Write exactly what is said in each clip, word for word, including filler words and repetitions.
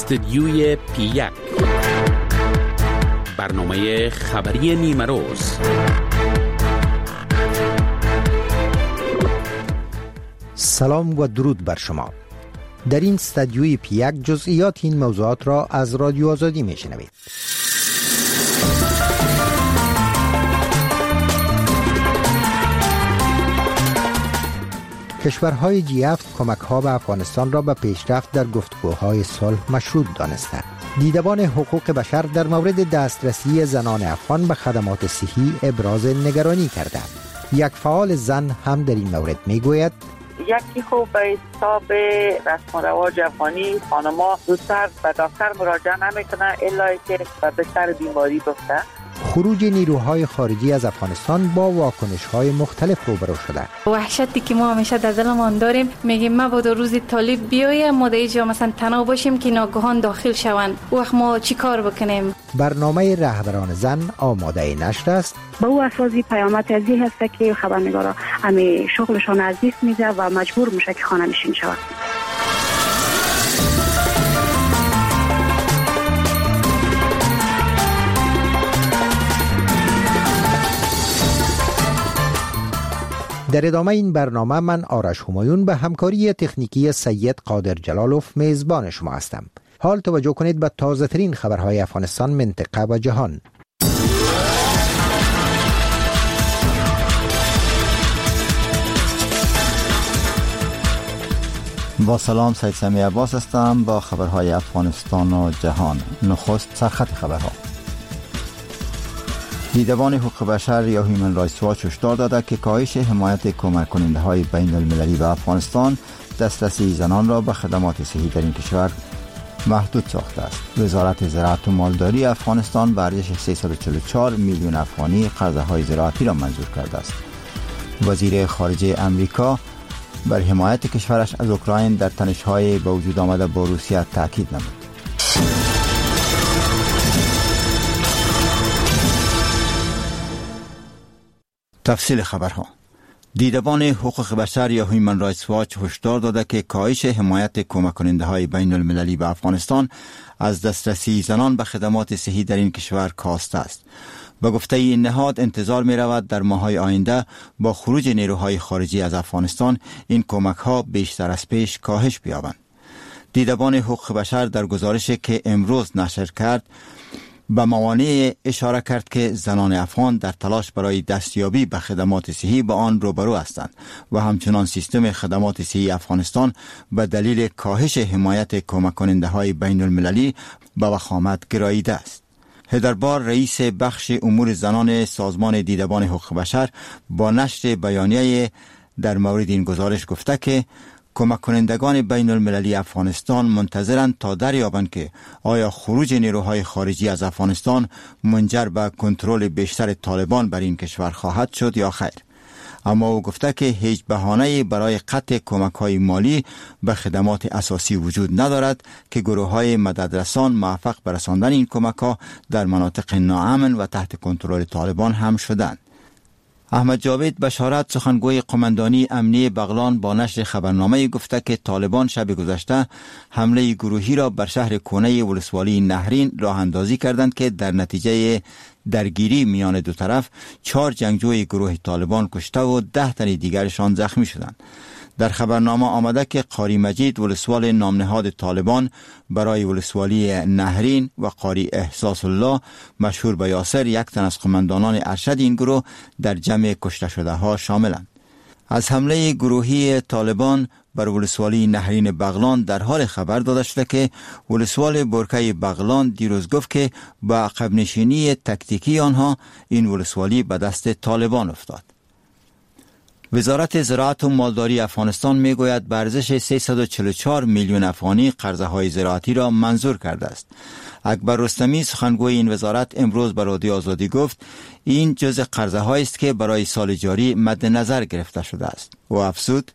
استدیوی پی یک، برنامه خبری نیمه روز. سلام و درود بر شما. در این استدیوی پی یک جزئیات این موضوعات را از رادیو آزادی میشنوید. کشورهای جی هفت کمک‌ها به افغانستان را به پیشرفت در گفتگوهای صلح مشروط دانستند. دیدبان حقوق بشر در مورد دسترسی زنان افغان به خدمات صحی ابراز نگرانی کردند. یک فعال زن هم در این مورد میگوید یکی خوب به حساب رسم و رواج افغانی خانما زودتر به دکتر مراجعه نمیکنن الا که به سر بیماری بفته. خروج نیروهای خارجی از افغانستان با واکنش‌های مختلف روبرو شده. وحشتی که ما همیشه در دلمان داریم، میگیم ما بود روز طالب بیاید ما در اینجا مثلا تنها باشیم که ناگهان داخل شوند، وقت ما چی کار بکنیم؟ برنامه رهبران زن آماده نشر است. به او اساسی پیامت ازی هست که خبرنگارا همه شغلشان از دست میده و مجبور میشه که خانه نشین شود. در ادامه این برنامه من آرش همایون به همکاری تکنیکی سید قادر جلالوف میزبان شما هستم. حال توجه کنید به تازه ترین خبرهای افغانستان، منطقه و جهان. با سلام، سید سمی عباس هستم با خبرهای افغانستان و جهان. نخست سرخط خبرها. دیدبان حقوق بشر یا هیومن رایتس واچ هشدار داده که کاهش حمایت کمک کننده های بین المللی به افغانستان دسترسی زنان را به خدمات صحی در این کشور محدود ساخته است. وزارت زراعت و مالداری افغانستان به ارزش سیصد و چهل و چهار میلیون افغانی قرضه های زراعتی را منظور کرده است. وزیر خارجه امریکا بر حمایت کشورش از اوکراین در تنش‌های به وجود آمده با روسیه تاکید نمود. تفصیل خبرها. دیدبان حقوق بشر یا هیومن رایتس واچ هشدار داده که کاهش حمایت کمک کننده های بین المللی به افغانستان از دسترسی زنان به خدمات صحی در این کشور کاسته است. به گفته این نهاد انتظار می رود در ماه‌های آینده با خروج نیروهای خارجی از افغانستان این کمک ها بیشتر از پیش کاهش بیابند. دیدبان حقوق بشر در گزارشی که امروز نشر کرد به موانع اشاره کرد که زنان افغان در تلاش برای دستیابی به خدمات صحی با آن روبرو هستند و همچنان سیستم خدمات صحی افغانستان به دلیل کاهش حمایت کمک کننده های بین المللی به وخامت گراییده است. هدربار رئیس بخش امور زنان سازمان دیدبان حقوق بشر با نشر بیانیه در مورد این گزارش گفته که کمک کنندگان بین المللی افغانستان منتظرند تا دریابند که آیا خروج نیروهای خارجی از افغانستان منجر به کنترل بیشتر طالبان بر این کشور خواهد شد یا خیر. اما او گفته که هیچ بهانه‌ای برای قطع کمک‌های مالی به خدمات اساسی وجود ندارد که گروه‌های مددرسان موفق به رساندن این کمک‌ها در مناطق ناامن و تحت کنترل طالبان هم شدند. احمد جاوید بشارت، سخنگوی قماندانی امنیه بغلان، با نشر خبرنامه گفته که طالبان شب گذشته حمله گروهی را بر شهر کونه ولسوالی نهرین راه اندازی کردند که در نتیجه درگیری میان دو طرف چهار جنگجوی گروه طالبان کشته و ده تن دیگرشان زخمی شدند. در خبرنامه آمده که قاری مجید ولسوال نامنهاد طالبان برای ولسوالی نهرین و قاری احساس الله مشهور به یاسر یک تن از قماندانان ارشد این گروه در جمع کشته شده ها شاملند. از حمله گروهی طالبان بر ولسوالی نهرین بغلان در حال خبر داده شده که ولسوال برکه بغلان دیروز گفت که با عقب نشینی تکتیکی آنها این ولسوالی به دست طالبان افتاد. وزارت زراعت و مالداری افغانستان میگوید به ارزش سیصد و چهل و چهار میلیون افغانی قرضه های زراعتی را منظور کرده است. اکبر رستمی، سخنگوی این وزارت، امروز به رادیو آزادی گفت این جزء قرضه هایی است که برای سال جاری مد نظر گرفته شده است. او افزود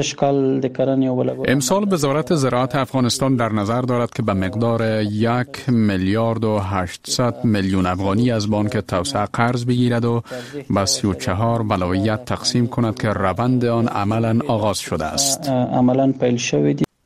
امسال وزارت زراعت افغانستان در نظر دارد که به مقدار یک میلیارد و هشتصد میلیون افغانی از بانک توسعه قرض بگیرد و به سی و چهار ولایت تقسیم کند که روند آن عملا آغاز شده است.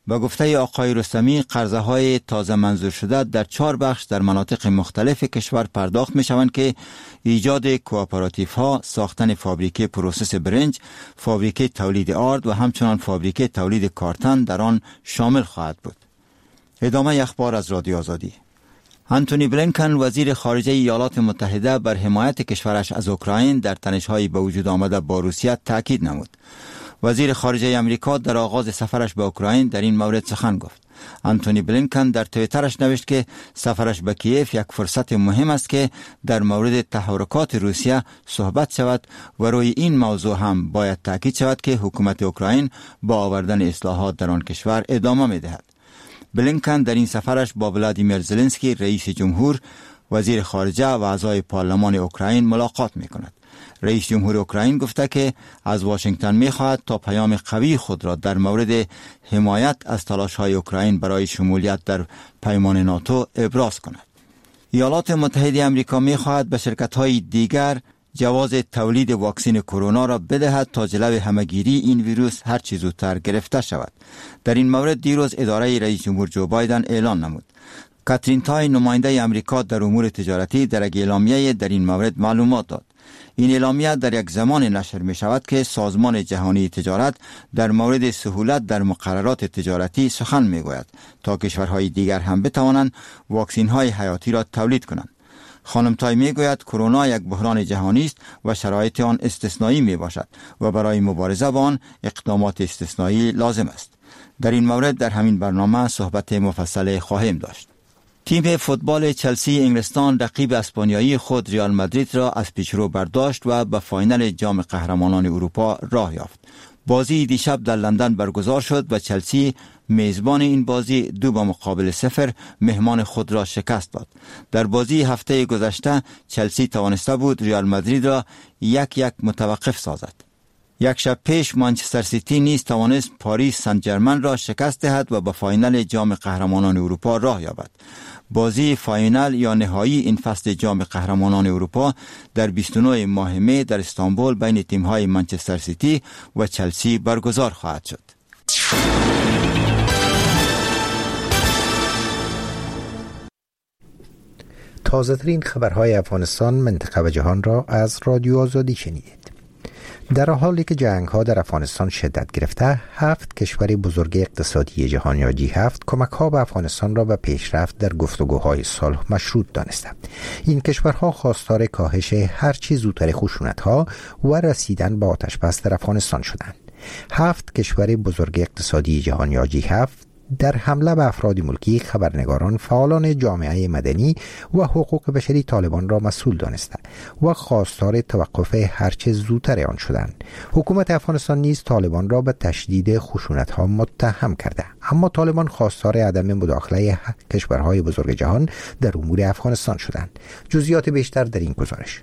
به گفته آقای رستمی، قرضه های تازه منظور شده در چهار بخش در مناطق مختلف کشور پرداخت می شوند که ایجاد کوآپراتیف ها، ساختن فابریکه پروسس برنج، فابریکه تولید آرد و همچنان فابریکه تولید کارتن در آن شامل خواهد بود. ادامه اخبار از رادیو آزادی. انتونی بلینکن وزیر خارجه ایالات متحده بر حمایت کشورش از اوکراین در تنش‌های به وجود آمده با روسیه تاکید نمود. وزیر خارجه امریکا در آغاز سفرش به اوکراین در این مورد سخن گفت. انتونی بلینکن در توییترش نوشت که سفرش به کیف یک فرصت مهم است که در مورد تحرکات روسیه صحبت شود و روی این موضوع هم باید تاکید شود که حکومت اوکراین با آوردن اصلاحات در آن کشور ادامه می‌دهد. بلینکن در این سفرش با ولادیمیر زلنسکی رئیس جمهور، وزیر خارجه و اعضای پارلمان اوکراین ملاقات می‌کند. رئیس جمهور اوکراین گفته که از واشنگتن می‌خواهد تا پیام قوی خود را در مورد حمایت از تلاش‌های اوکراین برای شمولیت در پیمان ناتو ابراز کند. ایالات متحده آمریکا می‌خواهد به شرکت‌های دیگر جواز تولید واکسن کرونا را بدهد تا جلو همه‌گیری این ویروس هر چه زودتر گرفته شود. در این مورد دیروز اداره رئیس جمهور جو بایدن اعلان نمود. کاترین تای، نماینده آمریکا در امور تجارتی، در یک اعلامیه در این مورد معلومات داد. این اعلامیه در یک زمان نشر می شود که سازمان جهانی تجارت در مورد سهولت در مقررات تجارتی سخن می گوید تا کشورهای دیگر هم بتوانند واکسن های حیاتی را تولید کنند. خانم تای می گوید کرونا یک بحران جهانی است و شرایط آن استثنایی می باشد و برای مبارزه با آن اقدامات استثنایی لازم است. در این مورد در همین برنامه صحبت مفصل خواهیم داشت. تیم فوتبال چلسی انگلستان رقیب اسپانیایی خود ریال مادرید را از پیشرو برداشت و به فاینال جام قهرمانان اروپا راه یافت. بازی دیشب در لندن برگزار شد و چلسی میزبان این بازی دو به مقابل صفر مهمان خود را شکست داد. در بازی هفته گذشته چلسی توانسته بود ریال مادرید را یک یک متوقف سازد. یک شب پیش منچستر سیتی نیز توانست پاریس سن ژرمن را شکست دهد و به فاینال جام قهرمانان اروپا راه یابد. بازی فاینال یا نهایی این فصل جام قهرمانان اروپا در بیست و نه ماه می در استانبول بین تیم‌های منچستر سیتی و چلسی برگزار خواهد شد. تازه ترین خبرهای افغانستان، منطقه و جهان را از رادیو آزادی شنیدید. در حالی که جنگ ها در افغانستان شدت گرفته، هفت کشور بزرگ اقتصادی جهان یا جی هفت کمک ها به افغانستان را به پیشرفت در گفتگوهای صلح مشروط دانستند. این کشورها خواستار کاهش هر چه زودتر خشونت ها و رسیدن به آتش بس در افغانستان شدند. هفت کشور بزرگ اقتصادی جهان یا جی هفت در حمله به افراد ملکی، خبرنگاران، فعالان جامعه مدنی و حقوق بشری طالبان را مسئول دانسته و خواستار توقف هرچه زودتر آن شدند. حکومت افغانستان نیز طالبان را به تشدید خشونت‌ها متهم کرده، اما طالبان خواستار عدم مداخله کشورهای بزرگ جهان در امور افغانستان شدند. جزئیات بیشتر در این گزارش.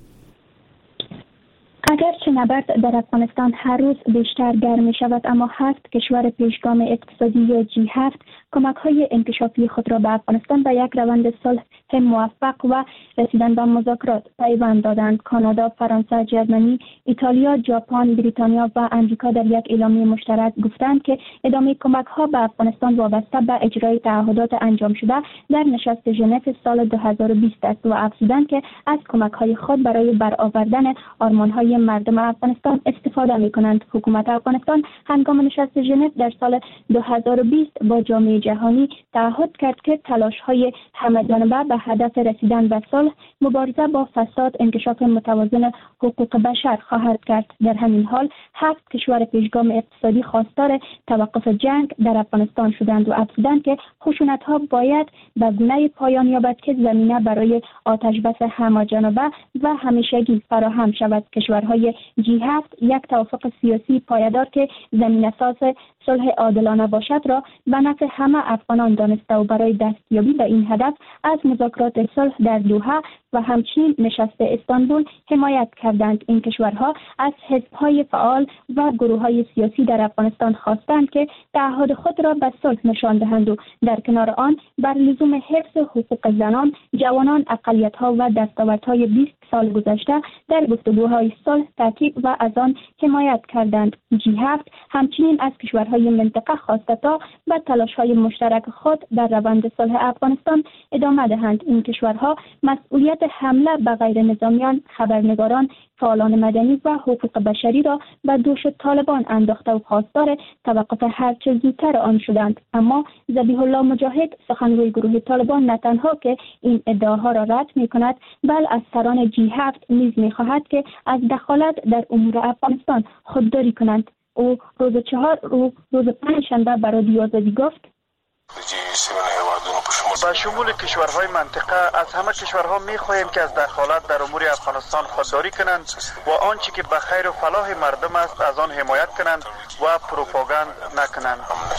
اگرچه نبرد در افغانستان هر روز بیشتر گرم می شود، اما هفت کشور پیشگام اقتصادی یا جی هفت کمک های انکشافی خود را به افغانستان به یک روند صلح موفق و رسیدن به مذاکرات پیوند دادند. کانادا، فرانسه، جرمنی، ایتالیا، ژاپن، بریتانیا و امریکا در یک اعلامیه مشترک گفتند که ادامه کمک ها به افغانستان وابسته به اجرای تعهدات انجام شده در نشست ژنو سال دو هزار و بیست است و افزودند که از کمک های خود برای برآوردن آرمان های مردم افغانستان استفاده می کنند. حکومت افغانستان هنگام نشست ژنو در سال دو هزار و بیست با جامعه جهانی تعهد کرد که تلاش های همه‌جانبه به هدف رسیدن به صلح، مبارزه با فساد، انکشاف متوازن حقوق بشر خواهد کرد. در همین حال هفت کشور پیشگام اقتصادی خواستار توقف جنگ در افغانستان شدند و افزودند که خشونت‌ها باید به گونه‌ای پایان یابد که زمینه برای آتش بس همه‌جانبه و همیشگی فراهم شود. کشورهای جی هفت یک توافق سیاسی پایدار که زمینه‌ساز صلح عادلانه باشد را به نفع همه افغانان دانسته و برای دستیابی به این هدف از مذاکرات صلح در دوحه و همچنین نشست استانبول حمایت کردند. این کشورها از حزب‌های فعال و گروه‌های سیاسی در افغانستان خواستند که تعهد خود را به صلح نشان دهند و در کنار آن بر لزوم حفظ حقوق زنان، جوانان، اقلیت‌ها و دستاوردهای بیست سال گذشته در گفتگوهای صلح صلح تاکید و از آن حمایت کردند. جی هفت همچنین از کشورهای منطقه خواسته تا به تلاش‌های مشترک خود در روند صلح افغانستان ادامه دهند. این کشورها مسئولیت حمله به غیر نظامیان، خبرنگاران، فعالان مدنی و حقوق بشری را به دوش طالبان انداخته و خواستار توقف هرچه زودتر آن شدند. اما ذبیح الله مجاهد، سخنگوی گروه طالبان، نه تنها که این ادعاها را رد می کند، بل از سران جی هفت نیز می خواهد که از دخالت در امور افغانستان خودداری کنند. او روز چهار رو روز پنجشنبه به رادیو آزادی گفت: با شمول کشورهای منطقه از همه کشورها می‌خواهیم که از دخالت در امور افغانستان خودداری کنند و آنچه که به خیر و فلاح مردم است از آن حمایت کنند و پروپاگاند نکنند.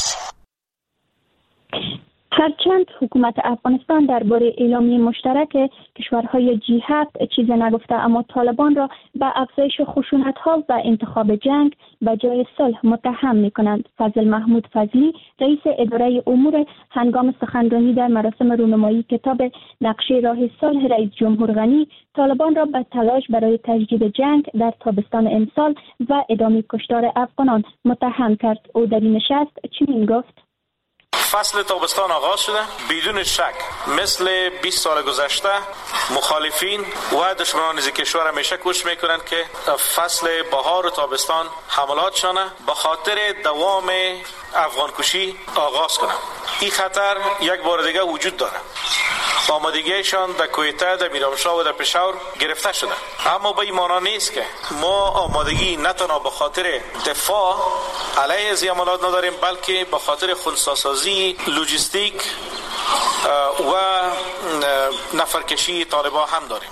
هرچند حکومت افغانستان درباره اعلامیه مشترک کشورهای جی هفت چیزی نگفته، اما طالبان را به افزایش خشونت‌ها و انتخاب جنگ به جای صلح متهم می‌کنند. فضل محمود فضلی، رئیس اداره امور، هنگام سخنرانی در مراسم رونمایی کتاب نقشه راه صلح رئیس جمهور غنی، طالبان را به تلاش برای تجدید جنگ در تابستان امسال و ادامه کشتار افغانان متهم کرد. او در این نشست چنین گفت: فصل تابستان آغاز شده. بدون شک مثل بیست سال گذشته مخالفین و دشمنان از کشور همیشه کوشش میکنند که فصل بهار و تابستان حملاتشان به خاطر دوام افغان کشی آغاز کنند. این خطر یک بار دیگه وجود داره. آمادگیشان در کویته، در میرامشاه و در پشاور گرفته شده، اما به این معنا نیست که ما آمادگی نه تنها به خاطر دفاع علیه از عملیات نداریم، بلکه به خاطر خنثی‌سازی، لوجستیک و نفرکشی طالبان هم داریم.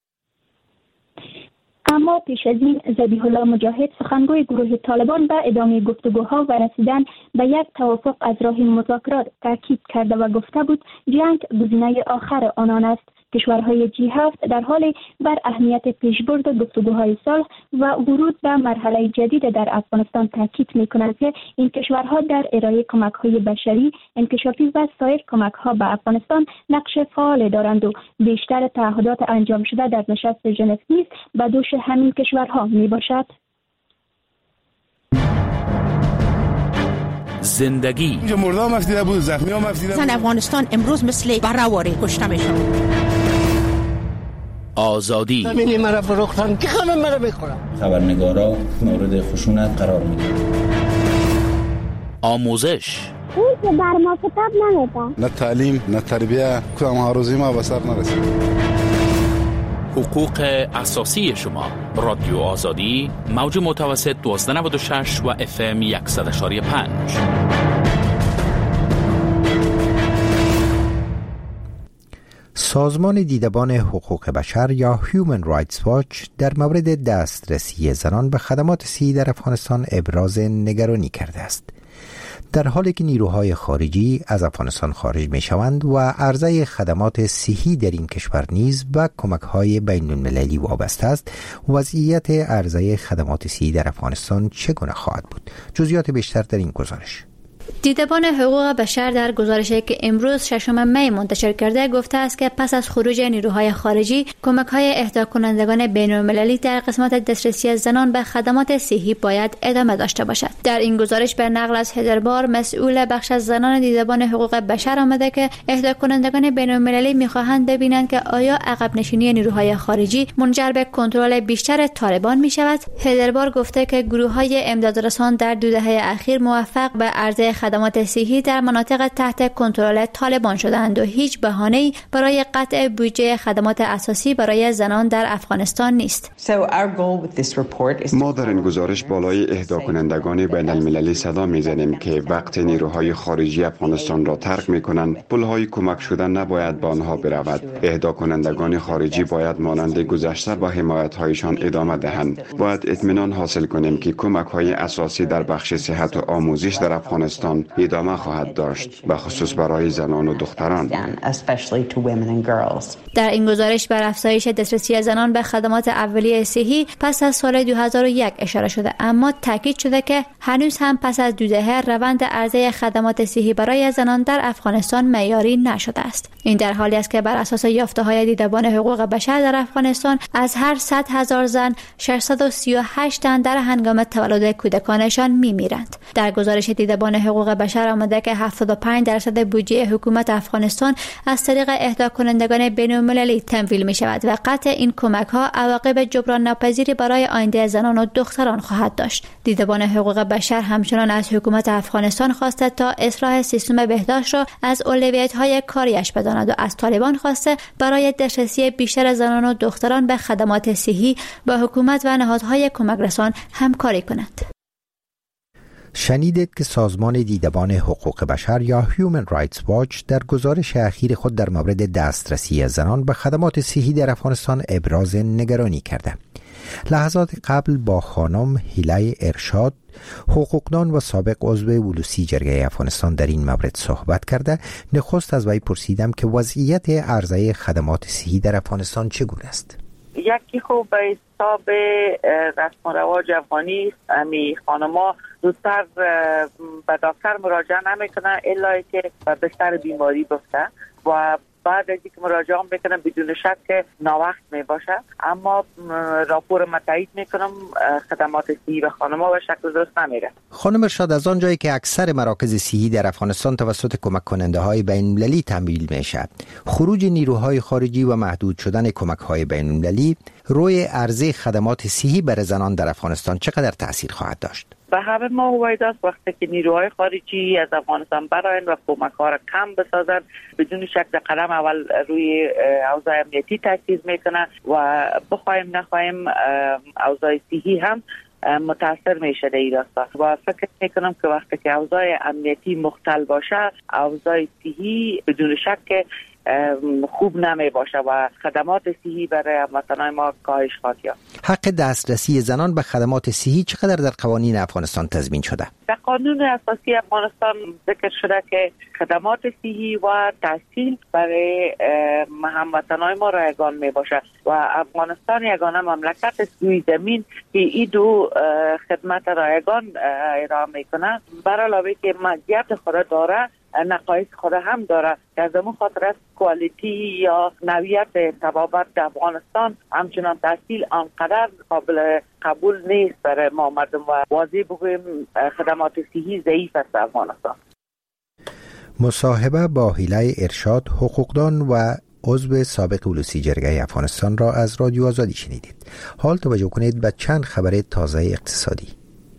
اما پیش از این ذبیح الله مجاهد، سخنگوی گروه طالبان، به ادامه گفتگوها و رسیدن به یک توافق از راه مذاکرات تاکید کرده و گفته بود جنگ گزینه آخر آنان است. کشورهای جی هفت در حال بر اهمیت پیشبرد گفتگوهای صلح و ورود به مرحله جدید در افغانستان تاکید می‌کنند که این کشورها در ارائه کمک‌های بشری، انکشافی و سایر کمک‌ها به افغانستان نقش فعال دارند و بیشتر تعهدات انجام شده در نشست ژنو نیز به دوش همین کشورها میباشد. زندگی مردم مفتیده بود، زخمی ها مفتیده بود. زن افغانستان امروز مثل برهواری کشته میشن. آزادی زمینی مرا فروختن که همه مرا میخورن. خبرنگارا مورد خشونت قرار میگیرن. آموزش اون که بر ما کتاب نمیدن. نه تعلیم نه تربیه، کدام هاروزی ما به سر نرسید. حقوق اساسی شما. رادیو آزادی، موج متوسط دویست و نود و شش و اف ام صد و یک و پنج. سازمان دیدبان حقوق بشر یا Human Rights Watch در مورد دسترسی زنان به خدمات صحی در افغانستان ابراز نگرانی کرده است. در حالی که نیروهای خارجی از افغانستان خارج می شوند و عرضه خدمات صحی در این کشور نیز به کمک‌های بین المللی وابسته است، وضعیت عرضه خدمات صحی در افغانستان چگونه خواهد بود؟ جزئیات بیشتر در این گزارش. دیدبان حقوق بشر در گزارشی که امروز ششم می منتشر کرده گفته است که پس از خروج نیروهای خارجی، کمک‌های اهدا کنندگان بین‌المللی در قسمت دسترسی زنان به خدمات صحی باید ادامه داشته باشد. در این گزارش به نقل از هدربار، مسئول بخش از زنان دیدبان حقوق بشر آمده که اهدا کنندگان بین‌المللی می‌خواهند ببینند که آیا عقب نشینی نیروهای خارجی منجر به کنترل بیشتر طالبان می‌شود. هدربار گفته که گروه‌های امدادرسان در دو دهه اخیر موفق به عرضه خدمات صحی در مناطق تحت کنترل طالبان شدند و هیچ بهانه‌ای برای قطع بودجه خدمات اساسی برای زنان در افغانستان نیست. ما در این گزارش بالای اهدا کنندگان بین المللی صدا میزنیم که وقت نیروهای خارجی افغانستان را ترک میکنند، پلهای کمک شدن نباید به آنها برود. اهدا کنندگان خارجی باید مانند گذشته با حمایت‌هایشان ادامه دهند. باید اطمینان حاصل کنیم که کمک‌های اساسی در بخش صحت و آموزش در افغانستان افغانستان ادامه خواهد داشت، به خصوص برای زنان و دختران. در این گزارش بر افزایش دسترسی زنان به خدمات اولیه صحی پس از سال دو هزار و یک اشاره شده، اما تاکید شده که هنوز هم پس از دو دهه روند عرضه خدمات صحی برای زنان در افغانستان معیاری نشده است. این در حالی است که بر اساس یافته‌های دیدبان حقوق بشر در افغانستان از هر صد هزار زن ششصد و سی و هشت تن در هنگام تولد کودکانشان می‌میرند. در گزارش دیدبان حقوق بشر آمده که هفتاد و پنج درصد بودجه حکومت افغانستان از طریق اهدا کنندگان بین‌المللی تمویل می‌شود و قطع این کمک‌ها عواقب جبران ناپذیری برای آینده زنان و دختران خواهد داشت. دیدبان حقوق بشر همچنان از حکومت افغانستان خواسته تا اصلاح سیستم بهداشت را از اولویت‌های کاریش بداند و از طالبان خواسته برای دسترسی بیشتر زنان و دختران به خدمات صحی با حکومت و نهادهای کمک رسان همکاری کند. شنیدید که سازمان دیدبان حقوق بشر یا Human Rights Watch در گزارش اخیر خود در مورد دسترسی زنان به خدمات صحی در افغانستان ابراز نگرانی کرده. لحظات قبل با خانم هیلای ارشاد، حقوقدان و سابق عضو ولوسی جرگه افغانستان در این مورد صحبت کرده. نخست از وی پرسیدم که وضعیت عرضه خدمات صحی در افغانستان چگونه است؟ یکی خوب به حساب رسم و رواج افغانی امی خانما زودتر به دکتر مراجعه نمیکنن الا که به سر بیماری بفته و بعد از اینکه مراجعه میکنم بدون شک که ناوقت میباشه، اما راپور ما تایید میکنم خدمات صحی به خانما به شکل درست نمیره. خانم ارشاد، از آنجایی که اکثر مراکز صحی در افغانستان توسط کمک کننده های بین المللی تمویل میشه، خروج نیروهای خارجی و محدود شدن کمک های بین المللی روی عرضه خدمات صحی برای زنان در افغانستان چقدر تاثیر خواهد داشت؟ به همه ما هوید است وقتی که نیروهای خارجی از افغانستان براین و کمک ها را کم بسازن، بدون شک در قدم اول روی اوضاع امنیتی تاثیر میکنه و بخوایم نخوایم اوضاع صحی هم متاثر میشه در این راستا و فکر میکنم که وقتی که اوضاع امنیتی مختل باشه، اوضاع صحی بدون شک خوب نمی باشه و خدمات صحی برای هموطنان ما کاهش خواهد یافت. حق دسترسی زنان به خدمات صحی چقدر در قوانین افغانستان تضمین شده؟ در قانون اساسی افغانستان ذکر شده که خدمات صحی و تحصیل برای هموطنان ما رایگان می باشه و افغانستان یگانه مملکت است روی زمین که این دو خدمت رایگان ارائه میکنه، برای علاوه که مزیت خود داره نقایص خود هم داره که از اون خاطر است کوالیتی یا نوعیت طبابت در افغانستان همچنان تحصیل آنقدر قابل قبول نیست برای ما مردم و واضح بگویم خدمات صحی ضعیف است در افغانستان. مصاحبه با هیلای ارشاد، حقوقدان و عضو سابق ولوسی جرگه افغانستان را از رادیو آزادی شنیدید. حال توجه کنید به چند خبر تازه اقتصادی.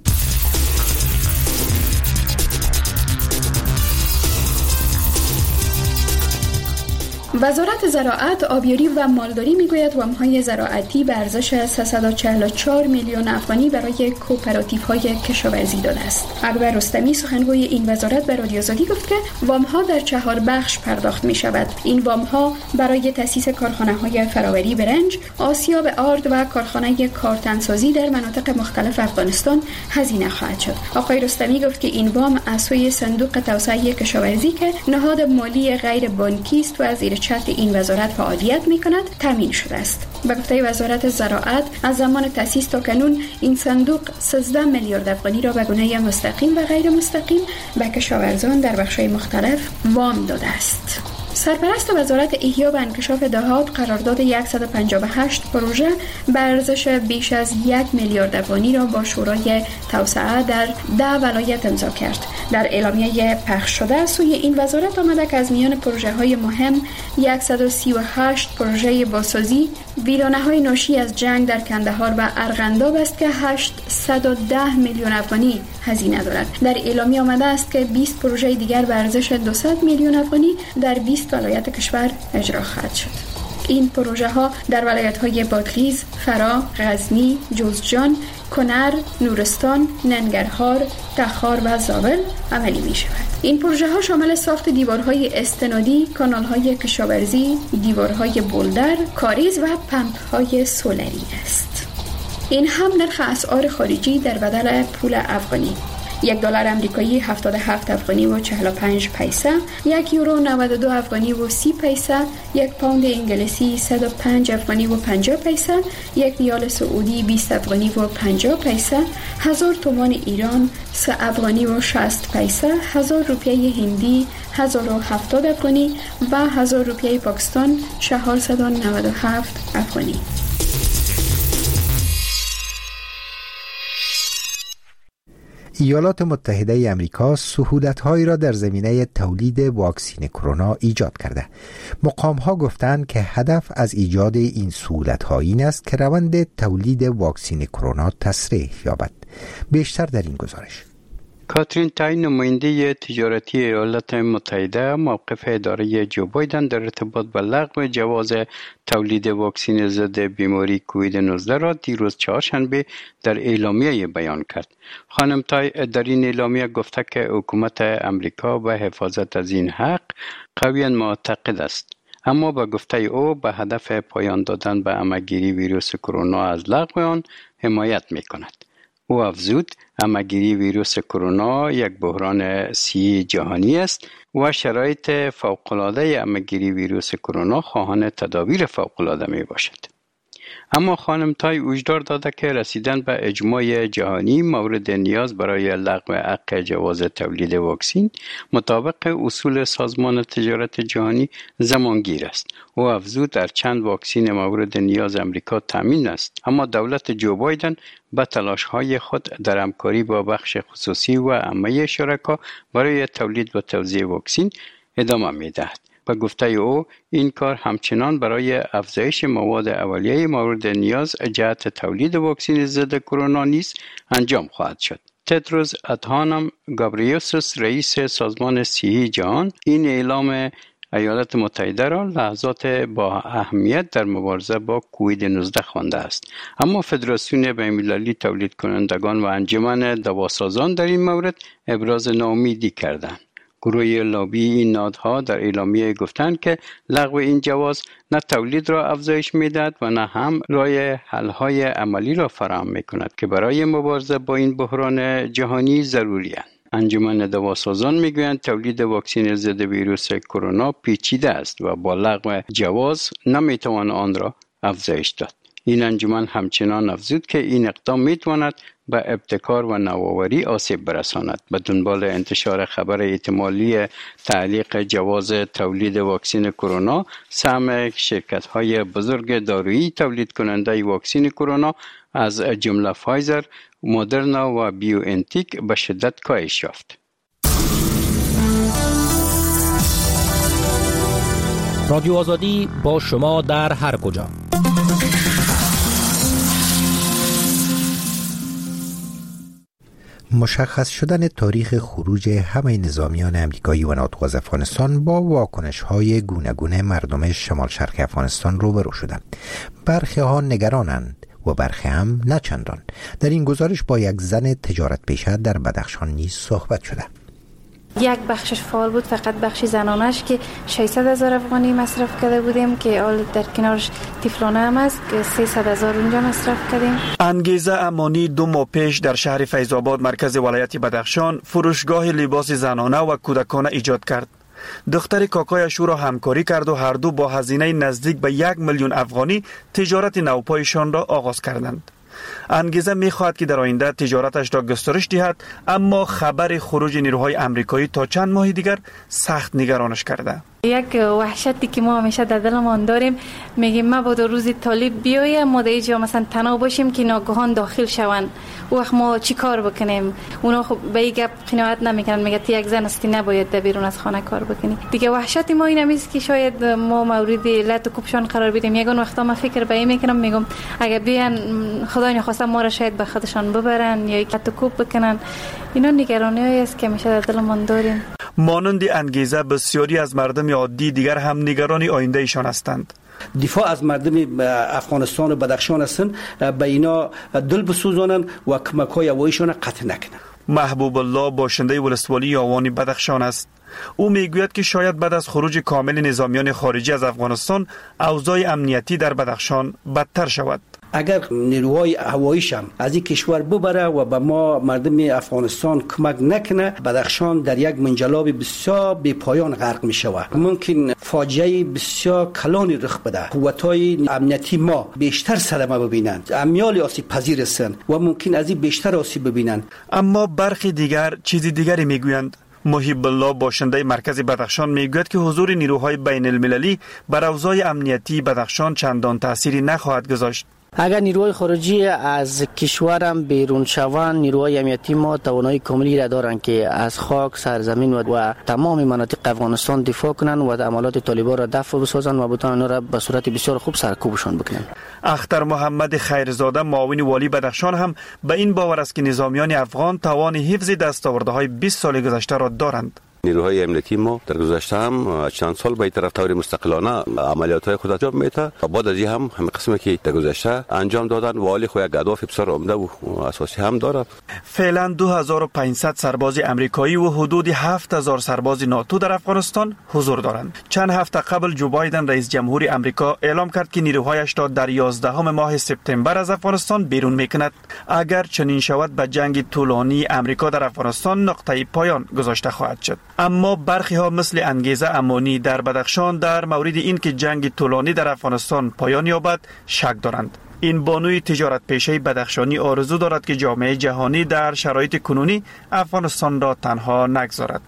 وزارت زراعت، آبیاری و مالداری میگوید وام‌های زراعتی به ارزش سیصد و چهل و چهار میلیون افغانی برای کوپراتیوهای کشاورزی داده است. اکبر رستمی سخنگوی این وزارت به رادیو آزادی گفت که وام‌ها در چهار بخش پرداخت می شود. این وام‌ها برای تأسیس کارخانه‌های فراوری برنج، آسیاب آرد و کارخانه کارتن‌سازی در مناطق مختلف افغانستان هزینه خواهد شد. آقای رستمی گفت که این وام از سوی صندوق توسعه کشاورزی که نهاد مالی غیر بانکی است و از زیر چتر این وزارت فعالیت می‌کند تامین شده است. به گفته وزارت زراعت از زمان تأسیس تا کنون این صندوق سیزده میلیارد افغانی را به گونه مستقیم و غیر مستقیم به کشاورزان در بخش‌های مختلف وام داده است. سرپرست وزارت احیا و انکشاف دهات قرارداد صد و پنجاه و هشت پروژه به ارزش بیش از یک میلیارد افغانی را با شورای توسعه در ده ولایت امضا کرد. در اعلامیه پخش شده سوی این وزارت آمده که از میان پروژه های مهم صد و سی و هشت پروژه بازسازی ویرانه های ناشی از جنگ در کندهار و ارغنداب است که هشتصد و ده میلیون افغانی هزینه دارد. در اعلامیه آمده است که بیست پروژه دیگر به ارزش دویست میلیون افغانی در بیست ولایت کشور اجرا خواهد شد. این پروژه ها در ولایت های بادغیس، فرا، غزنی، جوزجان، کنر، نورستان، ننگرهار، تخار و زاول عملی می شود. این پروژه ها شامل ساخت دیوارهای استنادی، کانال های کشاورزی، دیوارهای بولدر، کاریز و پمپ های سولری است. این هم نرخ اسعار خارجی در بدل پول افغانی. یک دلار آمریکایی هفتاد و هفت افغانی و چهل و پنج پیسه، یک یورو نود و دو افغانی و سی پیسه، یک پوند انگلیسی صد و پنج افغانی و پنجاه پیسه، یک ریال سعودی بیست افغانی و پنجاه پیسه، هزار تومان ایران سه افغانی و شصت پیسه، هزار روپیه هندی هزار و هفتاد افغانی و هزار روپیه پاکستان چهارصد و نود و هفت افغانی. ایالات متحده ای آمریکا سهولت‌هایی را در زمینه تولید واکسن کرونا ایجاد کرده. مقام‌ها گفتند که هدف از ایجاد این سهولت‌ها این است که روند تولید واکسن کرونا تسریع یابد. بیشتر در این گزارش. کاترین تای، نماینده تجارتی ایالات متحده، موقف اداره جو بایدن در ارتباط با لغو جواز تولید واکسن ضد بیماری کووید نوزده را دیروز چهارشنبه در اعلامیه بیان کرد. خانم تای در این اعلامیه گفته که حکومت امریکا به حفاظت از این حق قویاً معتقد است، اما با گفته او به هدف پایان دادن به همه‌گیری ویروس کرونا از لغو آن حمایت می‌کند. او افزود همه‌گیری ویروس کرونا یک بحران صحی جهانی است و شرایط فوق‌العاده همه‌گیری ویروس کرونا خواهان تدابیر فوق‌العاده می باشد. اما خانم تای هشدار داده که رسیدن به اجماع جهانی مورد نیاز برای لغو حق جواز تولید واکسن مطابق اصول سازمان تجارت جهانی زمانگیر است. او افزود در چند واکسن مورد نیاز امریکا تامین است، اما دولت جو بایدن به تلاش‌های خود در همکاری با بخش خصوصی و عامه شرکا برای تولید و توزیع واکسن ادامه می‌دهد. به گفته او این کار همچنان برای افزایش مواد اولیه مورد نیاز جهت تولید واکسن ضد کرونا نیز انجام خواهد شد. تدروس ادهانم گابریوسوس، رئیس سازمان صحی جهان، این اعلام ایالات متحده را لحظات با اهمیت در مبارزه با کووید نوزده خوانده است. اما فدراسیون بین‌المللی تولید کنندگان و انجمن دواسازان در این مورد ابراز ناامیدی کردند. گروه لابی این نهادها در اعلامیه گفتند که لغو این جواز نه تولید را افزایش می‌دهد و نه هم راه حل‌های عملی را فراهم می‌کند که برای مبارزه با این بحران جهانی ضروری است. انجمن دواسازان میگویند تولید واکسن ضد ویروس کرونا پیچیده است و با لغو جواز نمیتوان آن را افزایش داد. این انجمن همچنان افزود که این اقدام میتواند به ابتکار و نوآوری آسیب برساند. به دنبال انتشار خبر احتمالی تعلیق جواز تولید واکسن کرونا، سهم شرکت‌های بزرگ دارویی تولید کننده واکسن کرونا از جمله فایزر، مدرنا و بیو انتیک به شدت کاهش یافت. رادیو آزادی با شما در هر کجا. مشخص شدن تاریخ خروج همه نظامیان امریکایی و ناتو از افغانستان با واکنش‌های گوناگون مردم شمال شرق افغانستان روبرو شدند. برخی ها نگرانند و برخی هم نه چندان. در این گزارش با یک زن تجارت پیشه در بدخشان نیز صحبت شده. یک بخشش فعال بود، فقط بخش زنانش که ششصد هزار افغانی مصرف کرده بودیم که حال در کنارش طفلانه هم است که سیصد هزار اونجا مصرف کردیم. انگیزه امانی دو ماه پیش در شهر فیض‌آباد مرکز ولایت بدخشان فروشگاه لباس زنانه و کودکانه ایجاد کرد. دختر کاکایش او را همکاری کرد و هر دو با هزینه نزدیک به یک میلیون افغانی تجارت نوپایشان را آغاز کردند. انگیزه می‌خواهد که در آینده تجارتش را گسترش دهد، اما خبر خروج نیروهای آمریکایی تا چند ماه دیگر سخت نگرانش کرده. یک وحشتی که ما همیشه در دلمان داریم، میگیم ما بود روزی طالب بیایه ما در اینجا مثلا تنها باشیم که ناگهان داخل شوند، وقت ما چی کار بکنیم؟ اونا خب به این گپ قناعت نمیکنن، میگه تی یک زن استی نباید در بیرون از خانه کار بکنی. دیگه وحشت ما این است که شاید ما مورد لط و کوبشان قرار بدیم. یگان وقتا ما فکر به این میکنم، میگم اگه بیان خدای نخواسته ما را شاید به خودشان ببرن یا لط و کوب بکنن. اینا نگرانی است که همیشه در دلمان داریم. مانند انگیزه بسیاری از مردم عادی دیگر هم نگران آینده ایشان هستند. دفاع از مردم افغانستان و بدخشان هستند، به اینا دل بسوزانند و کمک‌های هواییشان قطع نکنند. محبوب الله باشنده ولسوالی آوانی بدخشان است. او میگوید که شاید بعد از خروج کامل نظامیان خارجی از افغانستان اوضاع امنیتی در بدخشان بدتر شود. اگر نیروهای هواییش هم از این کشور ببره و به ما مردم افغانستان کمک نکنه، بدخشان در یک منجلاب بسیار بی پایان غرق می شود. ممکن فاجعه بسیار کلانی رخ بده، قوت‌های امنیتی ما بیشتر صدمه ببینند، امیال آسیب پذیر هستند و ممکن از این بیشتر آسیب ببینند. اما برخی دیگر چیز دیگری میگویند. محب الله باشنده مرکز بدخشان میگوید که حضور نیروهای بین المللی بر اوضاع امنیتی بدخشان چندان تأثیری نخواهد گذاشت. اگر نیروهای خارجی از کشورم بیرون شوند، نیروهای امنیتی ما توانایی کاملی را دارند که از خاک، سرزمین و, و تمام مناطق افغانستان دفاع کنند و عملات طالبان را دفع بسازند و بتوانند آنها را به صورت بسیار خوب سرکوبشان بکنند. اختر محمد خیرزاده معاون والی بدخشان هم به این باور است که نظامیان افغان توان حفظ دستاوردهای بیست سال گذشته را دارند. نیروهای امنیتی ما در گذشته هم چند سال به طرف طور مستقلانه عملیات‌های خود انجام میده. بعد از این هم همه قسمی که در گذشته انجام دادن والی خو یک اهداف بسیار عمده و اساسی هم داره. فعلا دو هزار و پانصد سرباز آمریکایی و حدود هفت هزار سرباز ناتو در افغانستان حضور دارند. چند هفته قبل جو بایدن رئیس جمهور آمریکا اعلام کرد که نیروهایش را در یازدهم ماه سپتامبر از افغانستان بیرون میکند. اگر چنین شود به جنگ طولانی آمریکا در افغانستان نقطه پایان گذاشته خواهد شد. اما برخی ها مثل انگیزه امانی در بدخشان در مورد این که جنگ طولانی در افغانستان پایان یابد شک دارند. این بانوی تجارت پیشه بدخشانی آرزو دارد که جامعه جهانی در شرایط کنونی افغانستان را تنها نگذارد.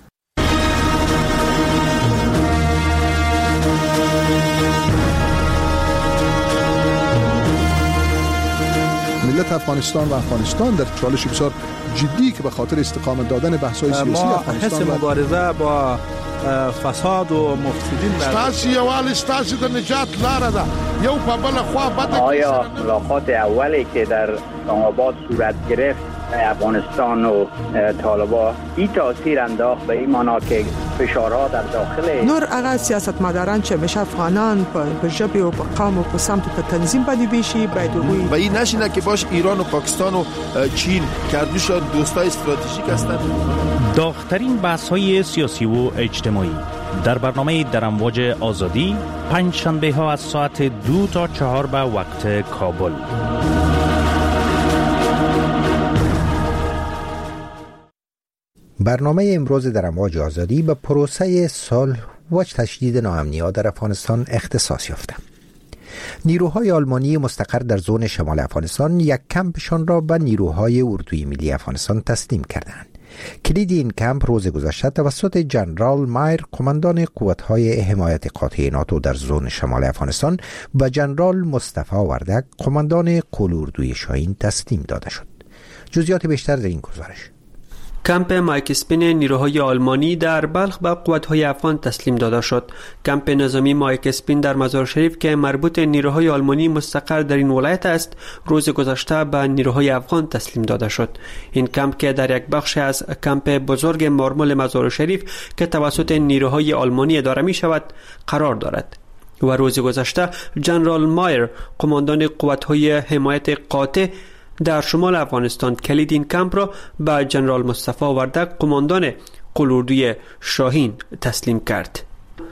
ملت افغانستان و افغانستان در چالش بسیار جدی که به خاطر استقامت دادن بحث‌های سیاسی افغانستان ما حس مبارزه با فساد و مفسدین ستاسي یوال ستاسي د نجات لار ده یو په بل خوا بده. آیا ملاقات اولی که در آباد صورت گرفت افغانستان و طالبان این تاثیر انداخت به این معنا که فشارها در داخل نور هغه سیاستمداران چې بشه افغانان په ژبه او په قوم او په سمت په تنظیم باندې بشي باید وي و این نشینه که باش ایران و پاکستان و چین کردوش دوستای استراتژیک هستند. داغ‌ترین بحث‌های سیاسی و اجتماعی در برنامه در امواج آزادی پنج شنبه ها از ساعت دو تا چهار به وقت کابل. برنامه امروز در امواج آزادی به پروسه صلح و تشدید ناامنی‌ها در افغانستان اختصاص یافته. نیروهای آلمانی مستقر در زون شمال افغانستان یک کمپشان را به نیروهای اردوی ملی افغانستان تسلیم کردند. کلید این کمپ روز گذشته توسط جنرال مایر قماندان قوت‌های حمایت قاطع ناتو در زون شمال افغانستان به جنرال مصطفی وردک قماندان قول اردوی شاهین تسلیم داده شد. جزئیات بیشتر در این گزارش. کمپ مایک اسپین نیروهای آلمانی در بلخ به قوت‌های افغان تسلیم داده شد. کمپ نظامی مایک اسپین در مزار شریف که مربوط نیروهای آلمانی مستقر در این ولایت است، روز گذشته به نیروهای افغان تسلیم داده شد. این کمپ که در یک بخش از کمپ بزرگ مارمول مزار شریف که توسط نیروهای آلمانی اداره می شود قرار دارد. و روز گذشته جنرال مایر قماندان قوت‌های حمایت قاطع در شمال افغانستان کلید این کمپ را به جنرال مصطفی وردک قماندان قول اردوی شاهین تسلیم کرد.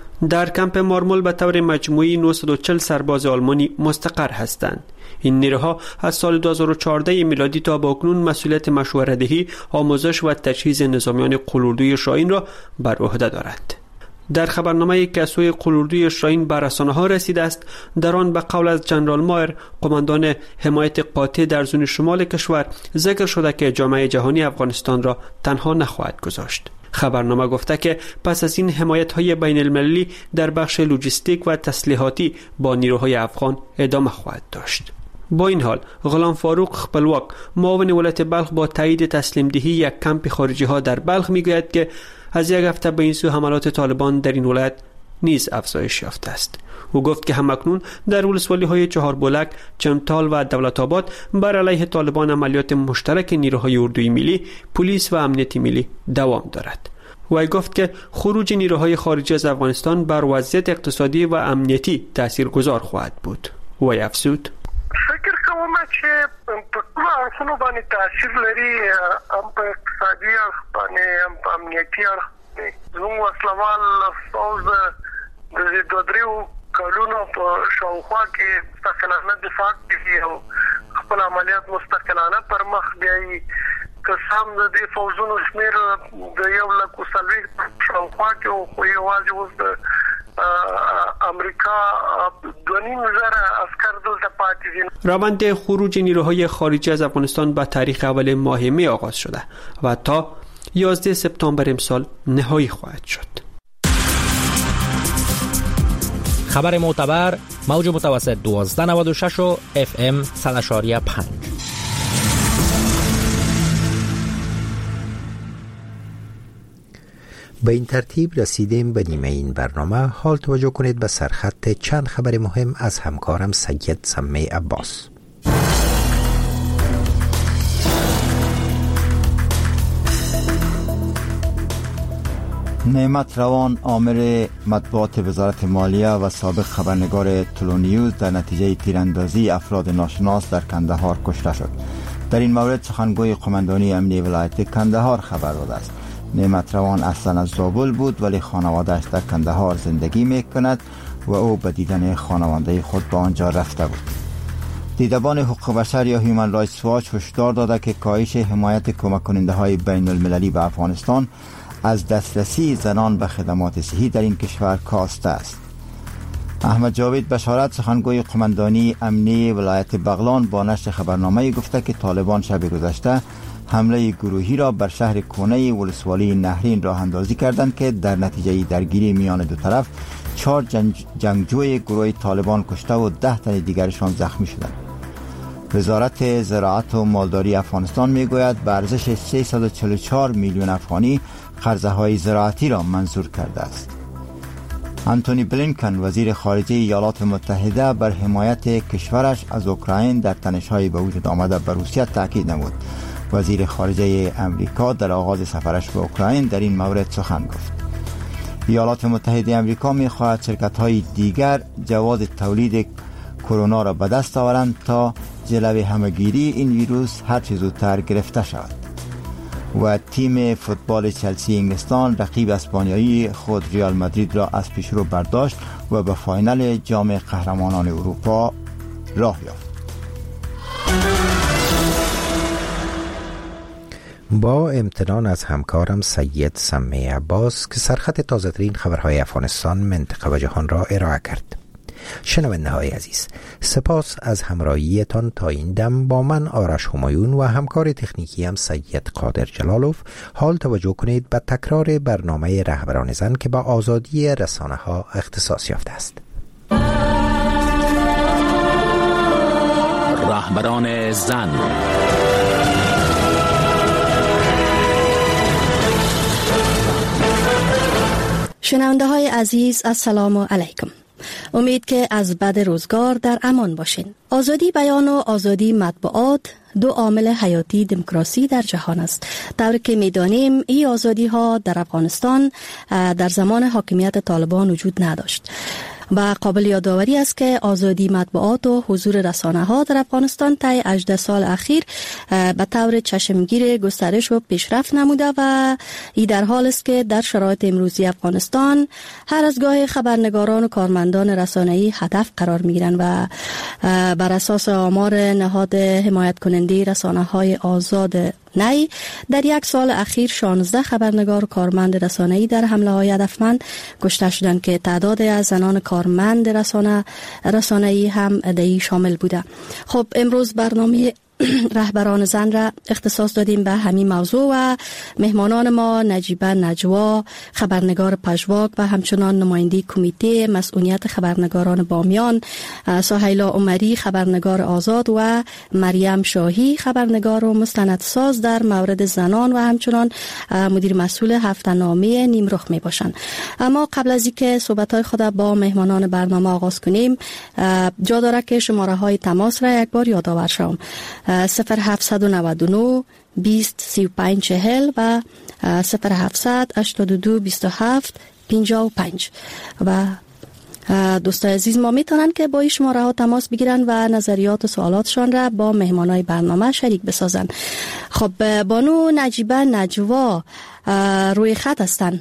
در کمپ مارمول به طور مجموعی نهصد و چهل سرباز آلمانی مستقر هستند. این نیروها از سال دو هزار و چهارده میلادی تا به اکنون مسئولیت مشوره‌دهی، آموزش و تجهیز نظامیان قول اردوی شاهین را بر عهده دارند. در خبرنامه‌ای که از سوی قول اردوی شاهین به رسانه‌ها رسیده است، در آن به قول از جنرال مایر قماندان حمایت قاطع در زون شمال کشور ذکر شده که جامعه جهانی افغانستان را تنها نخواهد گذاشت. خبرنامه گفته که پس از این حمایت‌های بین المللی در بخش لوجستیک و تسلیحاتی با نیروهای افغان ادامه خواهد داشت. با این حال غلام فاروق خپلواک معاون ولایت بلخ با تایید تسلیم دهی یک کمپ خارجی ها در بلخ میگوید که از یک هفته به این سو حملات طالبان در این ولایت نیز افزایش یافته است. او گفت که همکنون در ولسوالی های چهار بولک، چمتال و دولت آباد بر علیه طالبان عملیات مشترک نیروهای اردوی ملی، پلیس و امنیتی ملی دوام دارد. وی گفت که خروج نیروهای خارجی از افغانستان بر وضعیت اقتصادی و امنیتی تاثیرگذار خواهد بود. وی افزود: فکر کوم چې په کومه اړخونو باندې تاثیر لري، هم په اقتصادي اړخ باندې هم په امنیتي اړخ باندې. زموږ وسلوال پوځ د دوه دریو کلونو په شاوخوا کې مستقلانه دفاع کوي او خپل عملیات مستقلانه پر مخ بیایي. که سم د دې فوجونو شمیر د یو لک وسلوي شاوخوا کې خو یوازې اوس د امریکا دونیم زره عسکر دلته پاتې دي. روند خروج نیروهای خارجی از افغانستان به تاریخ اول ماه می آغاز شده و تا یازده سپتامبر امسال نهایی خواهد شد. خبر معتبر موج متوسط دوازده نود و شش و اف ام صد و پنج. به این ترتیب رسیدیم به نیمه این برنامه. حال توجه کنید به سرخط چند خبر مهم از همکارم سید سمی عباس. نعمت روان آمر مطبوعات وزارت مالیه و سابق خبرنگار تلونیوز در نتیجه تیراندازی افراد ناشناس در کندهار کشته شد. در این مورد سخنگوی قماندانی امنیه ولایت کندهار خبر داده است. نعمت روان اصلا از زابل بود ولی خانواده‌اش در کندهار زندگی می‌کند و او به دیدن خانواده خود به آنجا رفته بود. دیدبان حقوق بشر یا هیومن رایتس واچ هشدار داده که کاهش حمایت کمک کننده‌های بین المللی به افغانستان از دسترسی زنان به خدمات صحی در این کشور کاسته است. احمد جاوید بشارت سخنگوی قماندانی امنی ولایت بغلان با نشر خبرنامه گفته که طالبان شب گذشته حمله گروهی را بر شهر کونه ولسوالی نهرین راه اندازی کردند که در نتیجه درگیری میان دو طرف چهار جنگ جنگجوی گروه طالبان کشته و ده تن دیگرشان زخمی شدند. وزارت زراعت و مالداری افغانستان میگوید به ارزش سیصد و چهل و چهار میلیون افغانی قرضه های زراعتی را منظور کرده است. انتونی بلینکن وزیر خارجه ایالات متحده بر حمایت کشورش از اوکراین در تنش‌های به وجود آمده به روسیه تاکید نمود. وزیر خارجه امریکا در آغاز سفرش به اوکراین در این مورد سخن گفت. ایالات متحده امریکا می‌خواهد شرکت‌های دیگر جواز تولید کرونا را به دست آورند تا جلوی همه‌گیری این ویروس هر چه زودتر گرفته شود. و تیم فوتبال چلسی انگلستان رقیب اسپانیایی خود ریال مادرید را از پیشرو برداشت و به فاینال جام قهرمانان اروپا راه یافت. با امتنان از همکارم سید سمی عباس که سرخط تازه ترین خبرهای افغانستان، منطقه و جهان را ارائه کرد. شنونده های عزیز، سپاس از همراهیتان تا این دم. با من آرش همایون و همکار تکنیکی هم سید قادر جلالوف. حال توجه کنید به تکرار برنامه رهبران زن که با آزادی رسانه ها اختصاص یافته است. رهبران زن. شنونده های عزیز، السلام علیکم. امید که از بد روزگار در امان باشین. آزادی بیان و آزادی مطبوعات دو عامل حیاتی دموکراسی در جهان است. طوری که می‌دانیم این آزادی ها در افغانستان در زمان حاکمیت طالبان وجود نداشت. و قابل یادآوری است که آزادی مطبوعات و حضور رسانه ها در افغانستان طی هجده سال اخیر به طور چشمگیر گسترش و پیشرفت نموده و این در حال است که در شرایط امروزی افغانستان هر از گاه خبرنگاران و کارمندان رسانه‌ای هدف قرار می‌گیرند و بر اساس آمار نهاد حمایت کننده رسانه‌های آزاد نی در یک سال اخیر شانزده خبرنگار و کارمند رسانه‌ای در حمله‌های هدفمند کشته شدند که تعداد از زنان کارمند رسانه رسانه‌ای هم دهی شامل بوده. خب امروز برنامه رهبران زن را اختصاص دادیم به همین موضوع و مهمانان ما نجیبه نجوا خبرنگار پژواک و همچنان نماینده کمیته مسئولیت خبرنگاران بامیان، سهیلا عمری خبرنگار آزاد و مریم شاهی خبرنگار و مستندساز در مورد زنان و همچنان مدیر مسئول هفته‌نامه نیمرخ می باشند. اما قبل از اینکه صحبت‌های خود با مهمانان برنامه آغاز کنیم، جا داره که شماره های تماس را یک بار یادآور شوم: صفر هفتصد و نود و نه بیست سی و پنج چهل و صفر هفتصد هشتاد و دو بیست و هفت پنجاه و پنج. و دوستای عزیز ما میتونن که با این شماره ها تماس بگیرن و نظریات و سوالاتشان را با مهمانای برنامه شریک بسازن. خب بانو نجیبه نجوا روی خط هستن.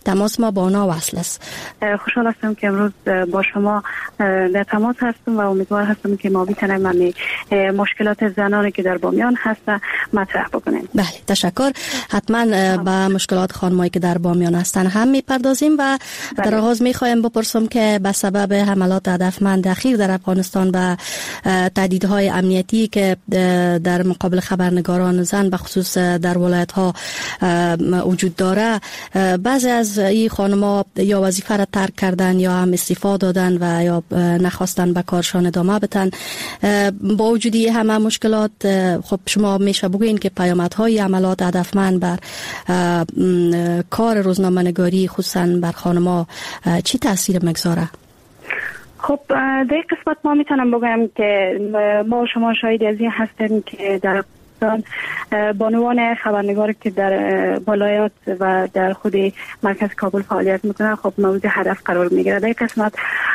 تماس ما با اونا وصل است. خوشحال هستم که امروز با شما در تماس هستم و امیدوار هستم که ما بتونیم همین مشکلات زنانی که در بامیان هست مطرح بکنیم. بله تشکر. حتما به مشکلات خانمایی که در بامیان هستن هم میپردازیم و بله. در آغاز میخوایم بپرسم که به سبب حملات هدفمند اخیر در افغانستان و تهدیدهای امنیتی که در مقابل خبرنگاران زن به خصوص در ولایت ها وجود داره، بعضی از این خانم‌ها یا وظیفه را ترک کردن یا هم استعفا دادن و یا نخواستن به کارشان ادامه بدن. با وجودی همه مشکلات، خب شما میشه بگوین که پیامدهای عملات هدفمند بر کار روزنامه‌نگاری خصوصا بر خانم‌ها چی تاثیر میگذاره؟ خب در این قسمت ما میتونم بگم که ما شما شاهد از این هستیم که در بانوان خبرنگار که در ولایات و در خود مرکز کابل فعالیت میکنن خب مورد هدف قرار میگیره. در این قسمت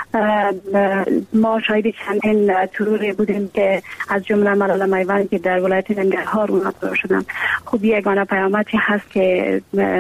ما شاهد چندین تروری بودیم که از جمله ملال میوان که در ولایت ننگرهار اونها شدن. خب یگانه پیامدی هست که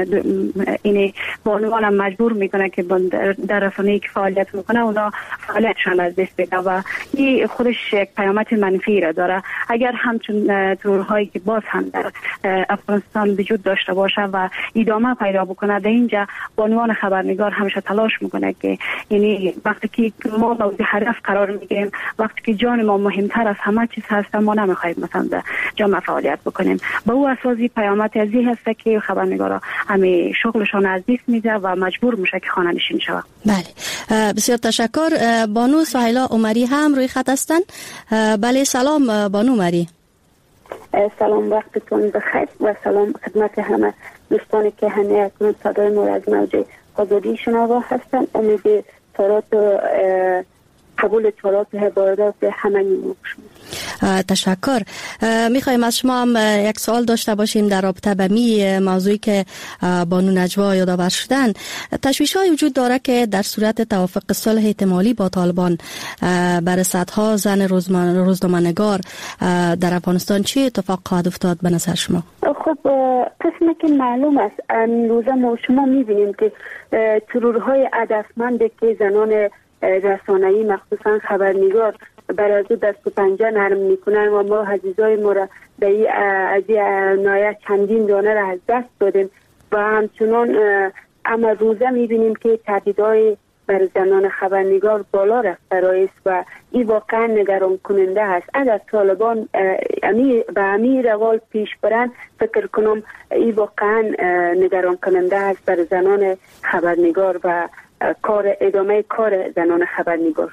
این بانوان هم مجبور میکنه که در رسانه‌ای که فعالیت میکنه اونا فعالیتشان از دست بده و این خودش یک پیامد منفی را داره. اگر همچون ترورهایی که باز هم در افغانستان وجود داشته باشه و ادامه پیدا بکنه، در اینجا بانوان خبرنگار همیشه تلاش میکنه که یعنی وقتی که ما مورد هدف قرار میگیریم، وقتی که جان ما مهمتر از همه چیز هست، ما نمیخوایم مثلا در جامعه فعالیت بکنیم. به او اساسی پیامد از این هست که خبرنگارا همه شغلشان از دست میده و مجبور میشه که خانه نشین شود. بله بسیار تشکر. بانو سهیلا عمری هم روی خط هستن. بله سلام بانو عمری. سلام وقتتون بخیر و سلام خدمت همه دوستانی که همه اکنون صدای ما از موج آزادی شنوا هستن. امید سارات و قبول چارات عبارات همه نیمون. تشکر. میخوایم از شما هم یک سوال داشته باشیم در رابطه به می موضوعی که بانو نجوا یادآور شدن. تشویش های وجود داره که در صورت توافق صلح احتمالی با طالبان بر صدها زن روزنامه‌نگار در افغانستان چه اتفاق خواهد افتاد به نظر شما؟ خب قسمی که معلوم است امروزه ما شما میبینیم که ترورهای هدفمند که زنان رسانه‌ای مخصوصا خبرنگار بر از دست و پنجه نرم میکنن و ما عزیزای ما را به این از این نایه چندین دانه را از دست دادیم و همچنان اما روزه میبینیم که تهدیدهای بر زنان خبرنگار بالا رفته است و این واقعا نگران کننده است. اگر طالبان به همین روال پیش برن فکر کنم این واقعا نگران کننده است بر زنان خبرنگار و کار ادامه کار زنان خبرنگار.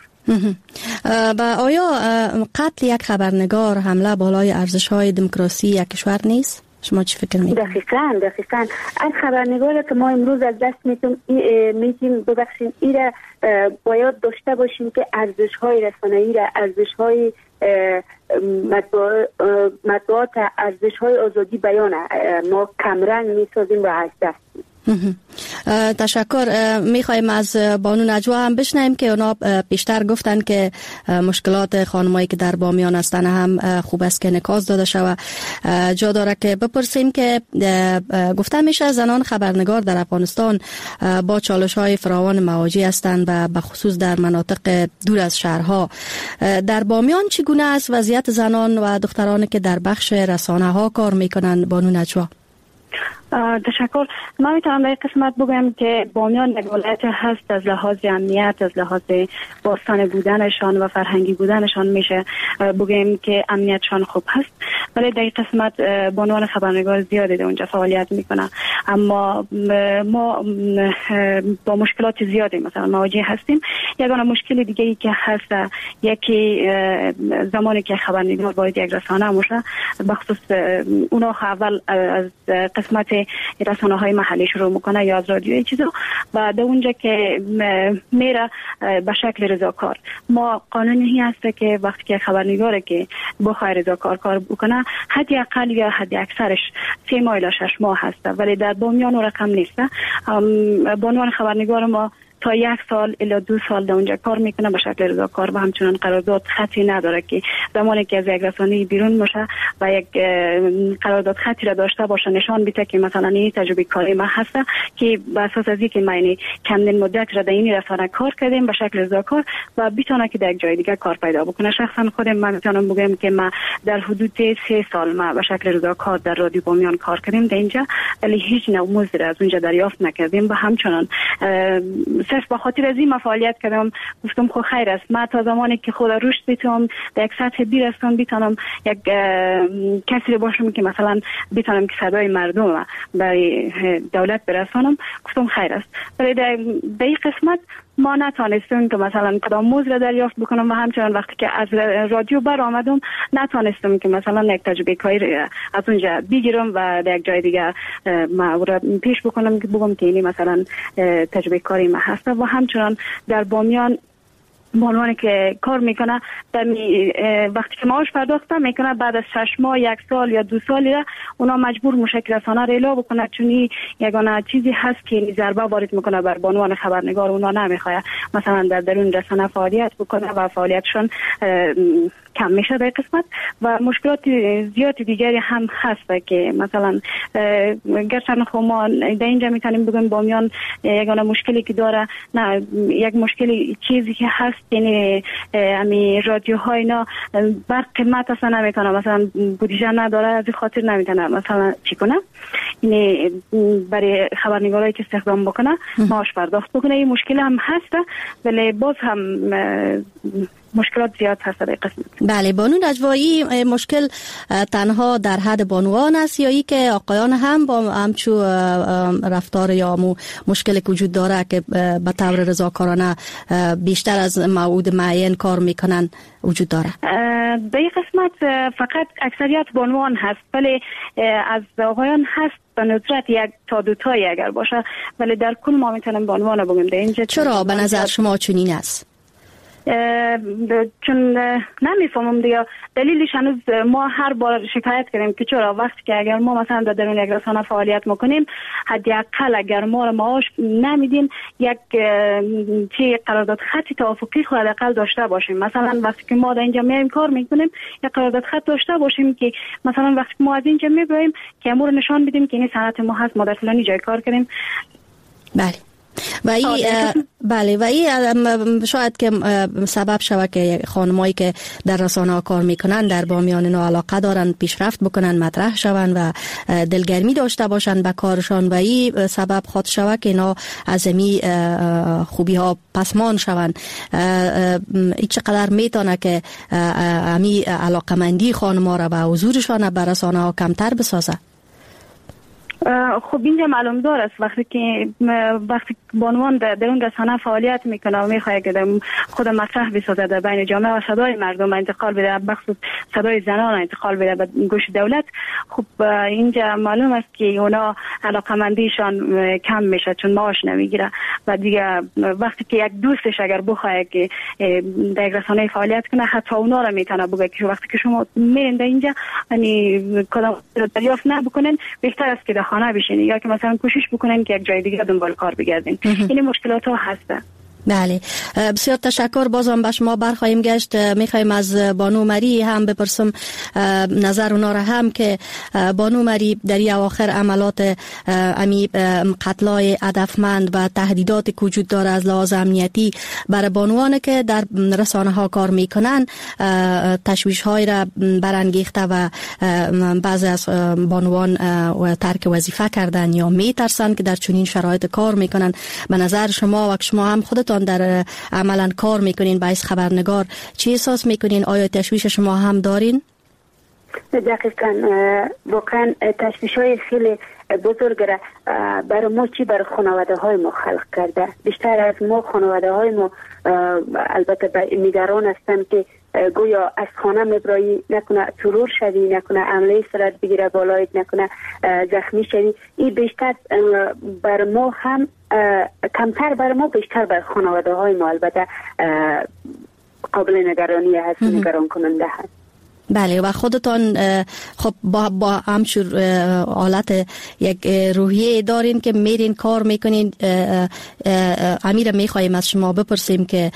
و آیا قتل یک خبرنگار حمله بالای ارزش‌های دموکراسی یک کشور نیست؟ شما چی فکر می‌کنید؟ دقیقاً دقیقاً از خبرنگار که ما امروز از دست میتیم میتیم ببخشیم ایره باید داشته باشیم که ارزش‌های رسانه‌ای را ارزش‌های مطبوعات مطبوعات ارزش‌های آزادی بیان ما کمرنگ میسازیم و از دست میدیم. تشکر. میخوایم از بانو نجوا هم بشنویم که اونا پیشتر گفتن که مشکلات خانمایی که در بامیان هستن هم خوب است که نکاز داده شود. جا داره که بپرسیم که گفته میشه زنان خبرنگار در افغانستان با چالش های فراوان مواجه هستند و به خصوص در مناطق دور از شهرها. در بامیان چگونه است وضعیت زنان و دخترانی که در بخش رسانه ها کار میکنن بانو نجوا؟ تشکر. من میتونم در این قسمت بگم که بامیان یک ولایت هست از لحاظ امنیت، از لحاظ باستان بودنشان و فرهنگی بودنشان میشه بگیم که امنیتشان خوب هست، ولی در این قسمت بانوان خبرنگار زیاده در اونجا فعالیت میکنن، اما ما با مشکلات زیادی مثلا مواجه هستیم. یگانه مشکل دیگه ای که هست یکی زمانی که خبرنگار باید یک رسانه باشه، بخصوص اونا اول از قسمت رسانه های محلی شروع میکنه یا از رادیو چیزا و در اونجا که میره به شکل رضاکار. ما قانونی هست که وقتی که خبرنگاره که بخواد رضاکار کار بکنه حدی اقل یا حدی اکثرش سه ماه الی شش ماه هست، ولی در بامیان رقم نیست. بانوان خبرنگار ما تا یک سال الی دو سال در اونجا کار میکنه به شکل رضاکار و همچنان قرارداد خطی نداره که زمانی که از یک رسانه بیرون باشه و یک قرارداد خطی را داشته باشه نشان بده که مثلا این تجربه کاری ما هست که بر اساس از اینکه من چندین مدت را در این رسانه کار کردم به شکل رضاکار و بتونه که در یک جای دیگه کار پیدا بکنه. شخصا خودم من میتونم بگم که ما در حدود سه سال ما به شکل رضاکار در رادیو بامیان کار کردیم در اینجا، ولی هیچ نوع مزد از اونجا دریافت نکردیم و همچنان صرف به خاطر از این فعالیت کردم. گفتم خب خیر است، ما تا زمانی که خود رشد بتونم در یک سطح برسم بتونم یک کسی باشم که مثلا بتونم که صدای مردم برای دولت برسانم. گفتم خیر است، ولی در این قسمت ما نتانستیم که مثلا کدام موز را دریافت بکنم و همچنان وقتی که از رادیو بر آمدم نتانستم که مثلا یک تجربه کاری از اونجا بگیرم و در یک جای دیگه ما را پیش بکنم که بگم که اینی مثلا تجربه کاری ما هست. و همچنان در بامیان بانوانی که کار میکنه در می وقتی که معاش پرداخت میکنه بعد از شش ماه یک سال یا دو سالی را اونا مجبور میشه که رسانه را اعلام بکنه، چون یگانه چیزی هست که ضربه وارد میکنه بر بانوان خبرنگار. اونا نمیخواد مثلا در درون رسانه فعالیت بکنه و فعالیتشون کم میشه در قسمت و مشکلات زیاد دیگری هم هست که مثلا گرچه خب ما در اینجا میتونیم بگیم بامیان یگانه مشکلی که داره نه یک مشکلی چیزی که هست یعنی امی رادیوهای اینا بر قیمت اصلا نمیکنه، مثلا بودجه نداره، از این خاطر نمیتونه مثلا چی کنه، یعنی برای خبرنگارایی که استخدام بکنه معاش پرداخت بکنه. این مشکل هم هست ولی باز هم مشکلات زیاد هست در قسمت. بله بانو نجوایی، مشکل تنها در حد بانوان است یا ای که آقایان هم با همچو رفتار یا مو مشکلی که وجود داره که به طور رضاکارانه بیشتر از موعود معین کار میکنن وجود داره؟ در این قسمت فقط اکثریت بانوان هست، ولی از آقایان هست به ندرت یک تا دو تایی اگر باشه، ولی در کل ما میتونیم بانوان بگیم در اینجا. چرا به نظر شما چنین است؟ چون نمیفهمم دیگه دلیلش. هنوز ما هر بار شکایت کردیم که چرا وقتی که اگر ما مثلا در درون یک رسانه فعالیت میکنیم حداقل اگر ما رو معاش نمیدین یک چی قرارداد خطی توافقی خود حداقل داشته باشیم. مثلا وقتی که ما در اینجا میایم کار میکنیم یک قرارداد خط داشته باشیم که مثلا وقتی که ما از اینجا میبریم که امور نشان بدیم که این صنعت ما هست، ما در فلانی جای کار کردیم. بله و ای بله و ای شاید که سبب شود که خانمایی که در رسانه ها کار میکنن در بامیان اینا علاقه دارن پیشرفت بکنن، مطرح شون و دلگرمی داشته باشن به کارشان و ای سبب خود شود که اینا از امی خوبی ها پسمان شون. ای چقدر میتونه که امی علاقه مندی خانما را به حضورشان به رسانه ها کمتر بسازه؟ خب اینجا معلوم دار است وقتی که وقتی بانوان در اون رسانه فعالیت میکنه و میخواد که خود مطرح بسازه در بین جامعه و صدای مردم انتقال بده، بخصوص صدای زنان انتقال بده به گوش دولت، خب اینجا معلوم است که اونا علاقمندیشان کم میشه چون معاش نمیگیره و دیگه وقتی که یک دوستش اگر بخواد که در یک رسانه فعالیت کنه حتی اونا را میتونه بگه که وقتی که شما میرین در اینجا یعنی کدام دریافت نبکنن بهتر است که خانه بشین یا که مثلا کوشش بکنن که یک جای دیگه دنبال کار بگردین. این مشکلات ها هست. بله بسیار تشکر. بازم به شما برخواهیم گشت. میخوایم از بانو مری هم بپرسم نظر اونا را هم که بانو مری در این اواخر عملات امی قتلای هدفمند و تهدیدات که وجود داره از لحاظ امنیتی برای بانوان که در رسانه ها کار میکنن تشویش های را برانگیخته و بعضی از بانوان ترک وظیفه کردن یا میترسن که در چنین شرایط کار میکنن. به نظر شما و شما هم خودتان در عملا کار میکنین باعث خبرنگار چی احساس میکنین؟ آیا تشویش شما هم دارین؟ دقیقاً واقعا تشویش های خیلی بزرگ را برای ما چی برای خانواده های ما خلق کرده. بیشتر از ما خانواده های ما البته نگران هستن که گویا از خانه مبرایی نکنه ترور شدی، نکنه عمله صورت بگیره بالایت، نکنه زخمی شدی. این بیشتر بر ما هم کمتر بر ما بیشتر بر خانواده های ما البته قابل نگرانی هست، نگران کننده هست. بله و خودتان خب با با همچون حالت یک روحیه دارین که میرین کار میکنین. امیر میخوایم از شما بپرسیم که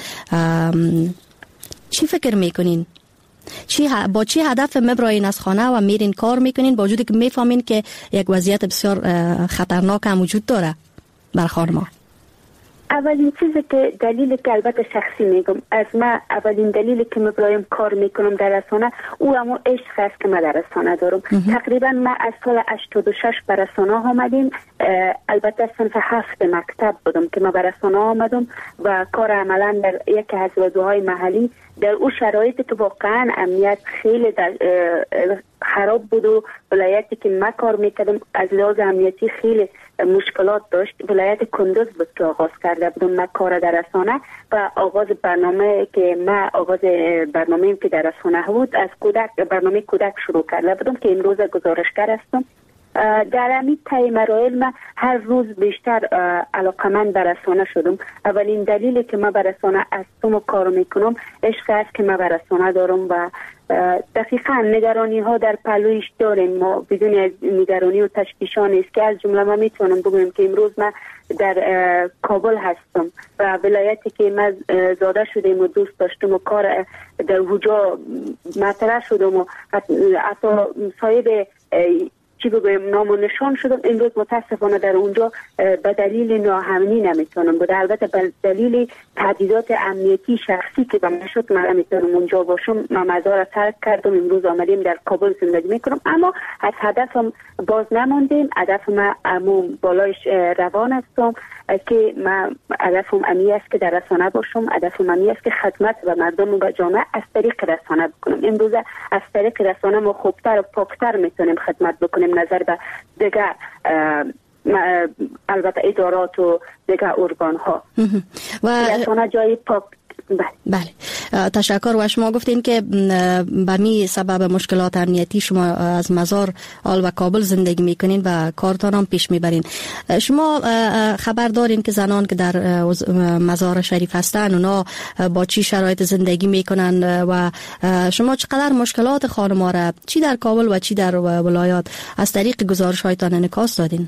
چی فکر میکنین؟ چی با چی هدف مبراین از خانه و میرین کار میکنین با وجودی که میفهمین که یک وضعیت بسیار خطرناک هم وجود داره بر خانما؟ اولین چیزی که دلیلی که البته شخصی میگم از ما اولین دلیلی که مبرایم کار میکنم در رسانه او همون عشق است که من در رسانه دارم. تقریبا ما از سال هشتاد و شش به رسانه آمدیم. البته صنف هفت مکتب بودم که ما به رسانه آمدم و کار عملا در یک از رادیوهای محلی در اون شرایطی که واقعا امنیت خیلی در خراب بود و ولایتی که ما کار میکردم از لحاظ امنیتی خیلی مشکلات داشت. ولایت کندوز بود که آغاز کرده بودم ما کار در رسانه و آغاز برنامه که ما آغاز برنامه که در رسانه بود از کودک برنامه کودک شروع کرده بودم که امروز گزارشگر هستم. در همین طی مراحل من هر روز بیشتر علاقمند به رسانه شدم. اولین دلیلی که من به رسانه هستم و کار میکنم عشق است که من به رسانه دارم و دقیقاً نگرانی ها در پلویش داریم. ما بدون از نگرانی و تشویشان است که از جمله ما میتونم بگویم که امروز من در کابل هستم و ولایتی که من زاده شدم و دوست داشتم و کار در اونجا مطرح شدم و حتی صاحب چی بگویم نام و نشان شدم. امروز متاسفانه در اونجا به دلیل ناامنی نمیتونم بود. البته به دلیل تهدیدات امنیتی شخصی که به من شد من نمیتونم اونجا باشم. من مزار را ترک کردم. امروز آمدیم در کابل زندگی میکنم اما از هدفم باز نماندیم. هدف من امون بالایش روان هستم که من هدفم امی است که در رسانه باشم. هدفم امی است که خدمت به مردم و جامعه از طریق رسانه بکنم. امروز از طریق رسانه ما خوبتر و پاکتر میتونیم خدمت بکنیم نظر به دیگر البته ادارات و دیگر ارگان ها و رسانه جای پاک. بله. بله تشکر. و شما گفتین که به می سبب مشکلات امنیتی شما از مزار آل و کابل زندگی میکنین و کارتان هم پیش میبرین. شما خبر دارین که زنان که در مزار شریف هستن اونا با چی شرایط زندگی میکنن و شما چقدر مشکلات خانما را چی در کابل و چی در ولایات از طریق گزارش هایتان انعکاس دادین؟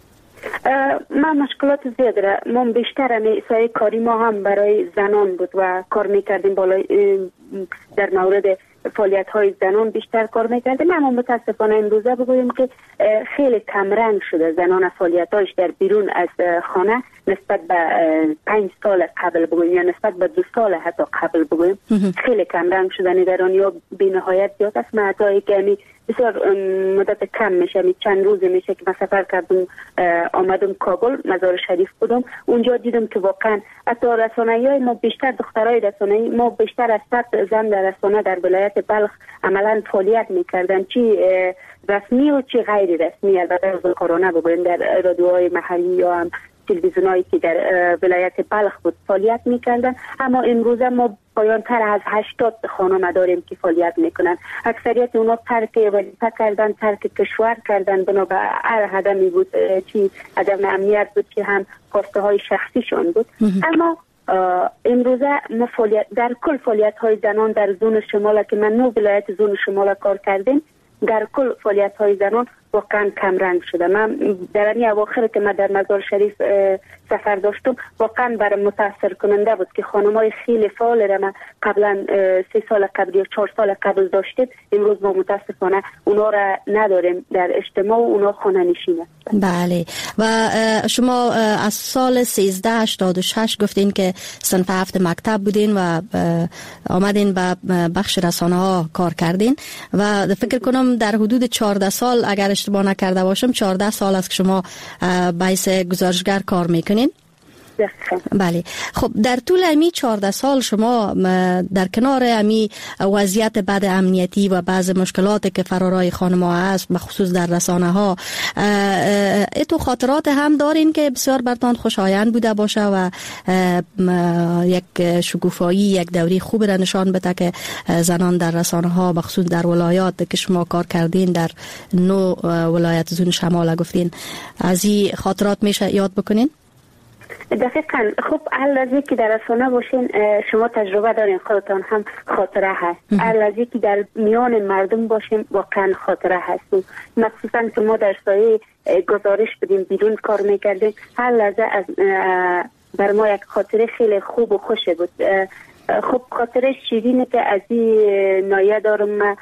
من مشکلات زیاد را ما بیشتر همی سایه کاری ما هم برای زنان بود و کار میکردیم بالای در مورد فعالیت های زنان بیشتر کار میکردیم. اما متاسفانه امروزه بگویم که خیلی کمرنگ شده زنان فعالیت هایش در بیرون از خانه نسبت به پنج سال قبل بگویم یا نسبت به دو سال حتی قبل بگویم خیلی کمرنگ شده. نگرانی ها بی نهایت زیاد است. من حتی که بسیار مدت کم میشه می چند روز میشه که من سفر کردم آمدم کابل مزار شریف بودم. اونجا دیدم که واقعا حتی رسانه‌ای های ما بیشتر دخترای رسانه‌ای ما بیشتر از صد زن در رسانه در ولایت بلخ عملا فعالیت میکردن چی رسمی و چی غیر رسمی. البته کرونا بگویم در رادیوهای محلی یا هم تلویزیونایی که در ولایت بلخ بود فعالیت میکردن. اما امروزه ما پایانتر از هشتاد خانم داریم که فعالیت میکنن. اکثریت اونا ترک وظیفه کردن ترک کشور کردن بنا به هر هدمی بود چی عدم امنیت بود که هم خواسته های شخصیشون بود. اما امروزه ما فعالیت در کل فعالیت های زنان در زون شمال که من نو ولایت زون شمال کار کردیم در کل فعالیت های زنان واقعا کم رنگ شده. من در این اواخر که من در مزار شریف سفر داشتم واقعا برام متاثر کننده بود که خانمای خیلی فعال را من قبلا سه سال قبل یا چهار سال قبل داشتیم. امروز ما متاسفانه اونا را نداریم در اجتماع و اونا خانه نشینه. بله و شما از سال سیزده هشتاد و شش گفتین که صنف هفت مکتب بودین و آمدین به بخش رسانه ها کار کردین و فکر کنم در حدود چهارده سال اگر اشتباه نکرده باشم چهارده سال است که شما به حیث گزارشگر کار میکنین. بله خب در طول امی چهارده سال شما در کنار امی وضعیت بد امنیتی و بعض مشکلاتی که فرارای خانم‌ها هست بخصوص در رسانه ها اتو خاطرات هم دارین که بسیار برتان خوشایند بوده باشه و یک شکوفایی یک دوری خوب را نشان بده که زنان در رسانه ها بخصوص در ولایات که شما کار کردین در نو ولایت زون شمال گفتین از این خاطرات میشه یاد بکنین؟ دقیقاً. خب هر که در رسانه باشین شما تجربه دارین، خودتان هم خاطره هست. هر که در میان مردم باشین واقعا خاطره هست. مخصوصا که ما در سایه گزارش بدیم بیرون کار میکردیم، هر لحظه از بر ما یک خاطره خیلی خوب و خوشه بود. خب خاطره شیرینه که از این نایه دارم.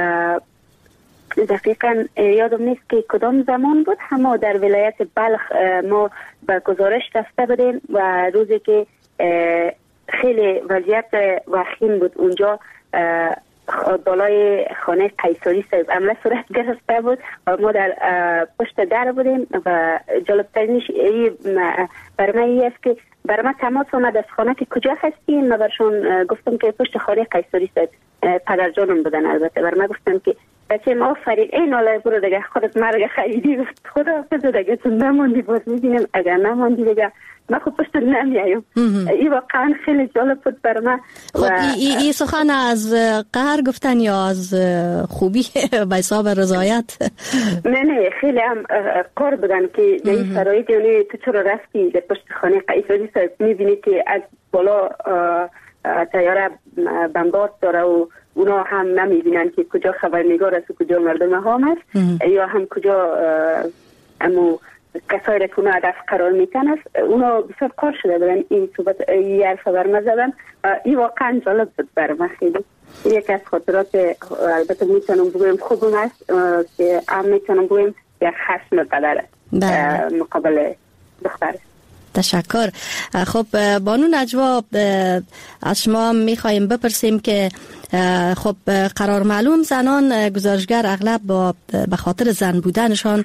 دقیقاً یادم نیست که کدام زمان بود، اما در ولایت بلخ ما به گزارش رفته بودیم و روزی که خیلی وضعیت وخیم بود اونجا، بالای خانه قیصری صاحب حمله صورت گرفته بود و ما در پشت در بودیم و جالبترینش برای من این است که برای من تماس آمد از خانه که کجا هستین. من برشون گفتم که پشت خانه قیصری صاحب، پدر جانم بودن البته. برای من گفتم که بچه ما آفرین این حالا برو دیگه خودت مرگ خیلی خدا حافظ دیگه تو نماندی باز میبینیم، اگر نماندی دیگه من خب پشت نمیایم. این واقعا خیلی جالب بود برای من. خب این ای سخن از قهر گفتن یا از خوبی به حساب رضایت؟ نه نه خیلی هم قهر بودن که در این شرایط یعنی تو چرا رفتی در پشت خانه قیصری صاحب میبینی که از بالا تیاره بمبارد داره و اونا هم نمیبینن که کجا خبرنگار است و کجا مردم هم است یا هم کجا امو کسایی را که اونا هدف قرار میتن است. اونا بسیار کار شده بودن این صحبت این حرف برمه زدن. این واقعا جالب بود برمه خیلی. یک از خاطرات البته میتونم بگویم خوبم است که هم میتونم بگویم یک خشم قدر مقابل دختر. تشکر. خب بانو نجوا از شما میخوایم بپرسیم که خب قرار معلوم زنان گزارشگر اغلب با به خاطر زن بودنشان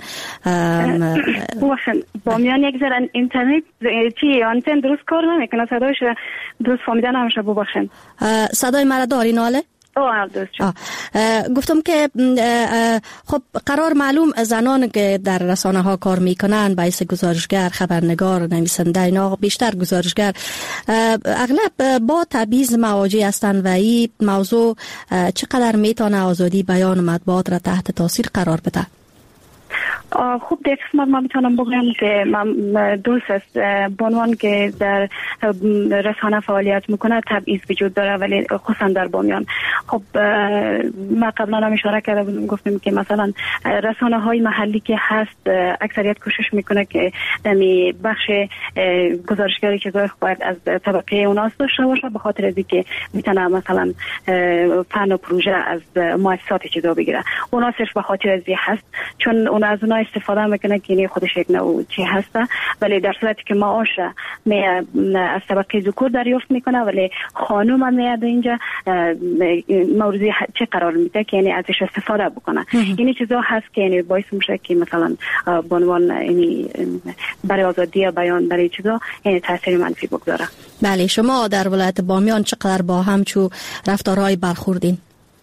با میان یک ذره اینترنت چی آنتن درست کار نمیکنه، صدایش درست فهمیدن نمیشه. ببخشید صدای مرا داری ناله؟ آه آه. گفتم که خب قرار معلوم زنان که در رسانه ها کار میکنن باعث گزارشگر، خبرنگار، نویسنده اینا بیشتر گزارشگر اغلب با تبعیض مواجه هستند و این موضوع چقدر میتونه آزادی بیان و مطبوعات را تحت تاثیر قرار بده؟ خوب در قسمت ما میتونم بگم که من درست است بانوان که در رسانه فعالیت میکنه تبعیض وجود داره، ولی خصوصا در بامیان. خب ما قبلا هم اشاره کرده بودم گفتیم که مثلا رسانه های محلی که هست اکثریت کوشش میکنه که دمی بخش گزارشگری که باید از طبقه اوناس داشته باشه، به خاطر از اینکه میتونه مثلا فن و پروژه از مؤسسات چیزا بگیره. اونا صرف به خاطر از این هست چون اون از اونها استفاده میکنه که این خودش یک نوع چی هسته، ولی در صورتی که معاش از طبقه ذکور دریافت میکنه ولی خانم هم میاد اینجا موضوع چه قرار میده که یعنی ازش استفاده بکنه. این چیزا هست که یعنی باعث میشه که مثلا بانوان یعنی برای آزادی بیان برای چیزا یعنی تاثیر منفی بگذاره. بله، شما در ولایت بامیان چقدر با همچو رفتارهای برخوردین؟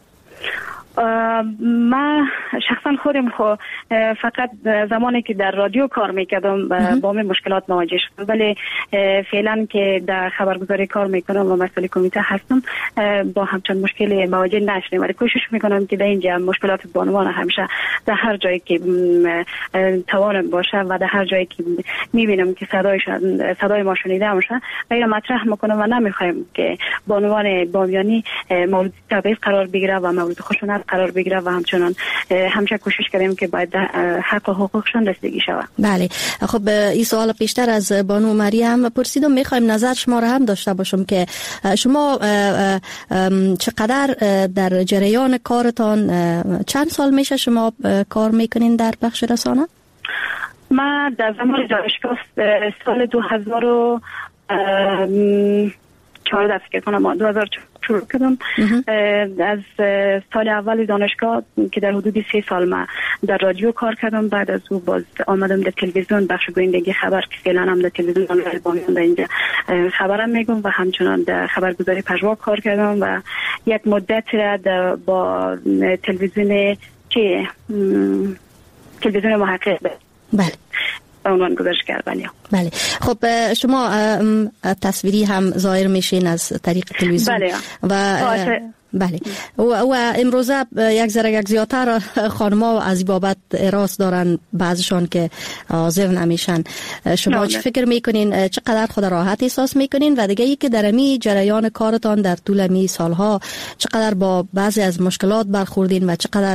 ما شخصا خودم خو فقط زمانی که در رادیو کار میکردم با من مشکلات مواجه شدم، ولی فعلا که در خبرگزاری کار میکنم و مسئول کمیته هستم با همچون مشکلی مواجه نشدم، ولی کوشش میکنم که در اینجا مشکلات بانوان همیشه در هر جایی که توان باشه و در هر جایی که میبینم که صدایش صدای ما شنیده میشه غیر مطرح میکنم و نمیخوایم که بانوان بامیانی مورد تبعیض قرار بگیره و مورد خشونت قرار بگیره و همچنان همیشه کوشش کردیم که باید حق و حقوقشون رسیدگی شود. بله. خب این سوال پیشتر از بانو مریم پرسیدم، میخوایم نظر شما را هم داشته باشم که شما چقدر در جریان کارتان چند سال میشه شما کار میکنین در بخش رسانه؟ ما در زمان دانشگاه سال دو هزار و چهارده فکر کنم دو هزار شروع کردم. از سال اول دانشگاه که در حدود سه سال ما در رادیو کار کردم، بعد از او باز آمدم در تلویزیون بخش گویندگی خبر که فعلا هم در تلویزیون بامیان در اینجا خبرم میگم و همچنان در خبرگزاری پژوا کار کردم و یک مدت را با تلویزیون چه تلویزیون محقق. بله. به عنوان گزارشگر بله. بله خب شما تصویری هم ظاهر میشین از طریق تلویزیون بله. و بله و, و امروزه یک ذره یک زیادتر خانم‌ها از این بابت اعتراض دارن، بعضشان که حاضر نمیشن. شما چه فکر میکنین؟ چقدر خود راحت احساس میکنین؟ و دیگه ای که در امی جریان کارتان در طول امی سالها چقدر با بعضی از مشکلات برخوردین و چقدر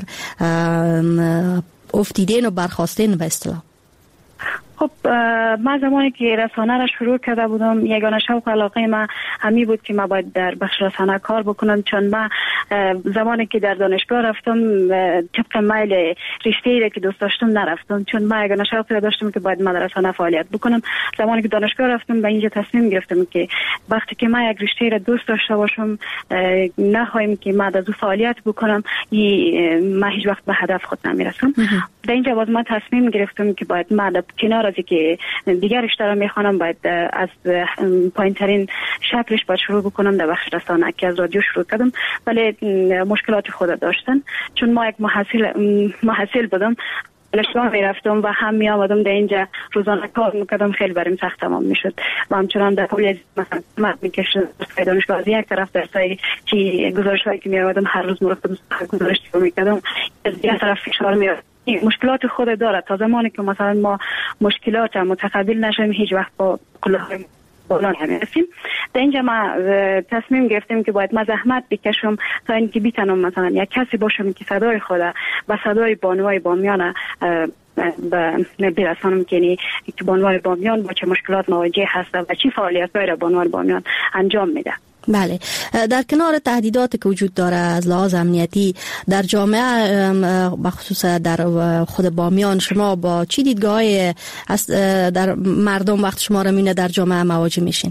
افتیدین و برخواستین به اصطلاح؟ خب من زمانی که رسانه را شروع کرده بودم یگانه شوق علاقه من همی بود که من باید در بخش رسانه کار بکنم، چون من زمانی که در دانشگاه رفتم طبق میل رشته‌ای را که دوست داشتم نرفتم، چون من یگانه شوق را داشتم که باید من در رسانه فعالیت بکنم. زمانی که دانشگاه رفتم به اینجا تصمیم گرفتم که وقتی که من یک رشته را دوست داشته باشم نخواهیم که من در دو فعالیت بکنم، من هیچ وقت به هدف خود نمیرسم. در اینجا باز من تصمیم گرفتم که باید من در کنار از که دیگر رشته را میخوانم باید از پایین ترین شکلش باید شروع بکنم در بخش رسانه که از رادیو شروع کردم، ولی مشکلات خود داشتن چون ما یک محصل محصل بودم، دانشگاه میرفتم و هم می آمدم در اینجا روزانه کار میکردم، خیلی بریم سخت تمام میشد و همچنان در پولی مثلا مرد میکشد دانشگاه از یک طرف در سایی که گزارش هایی که می آمدم هر روز مرتب گزارش میکردم، از یک طرف فشار میاد. مشکلات خود داره. تا زمانی که مثلا ما مشکلات متقبل نشیم هیچ وقت با کلاه بلند نمیرسیم. در اینجا ما تصمیم گرفتیم که باید ما زحمت بکشم تا اینکه بیتونم مثلا یک کسی باشم که صدای خود و صدای بانوای بامیان به برسانم که یعنی بانوای بامیان با چه مشکلات مواجه هست و چه فعالیت‌هایی را بانوای بامیان انجام میده. بله، در کنار تهدیداتی که وجود داره از لحاظ امنیتی در جامعه بخصوص در خود بامیان، شما با چی دیدگاهی در مردم وقت شما را می‌بینه در جامعه مواجه میشین؟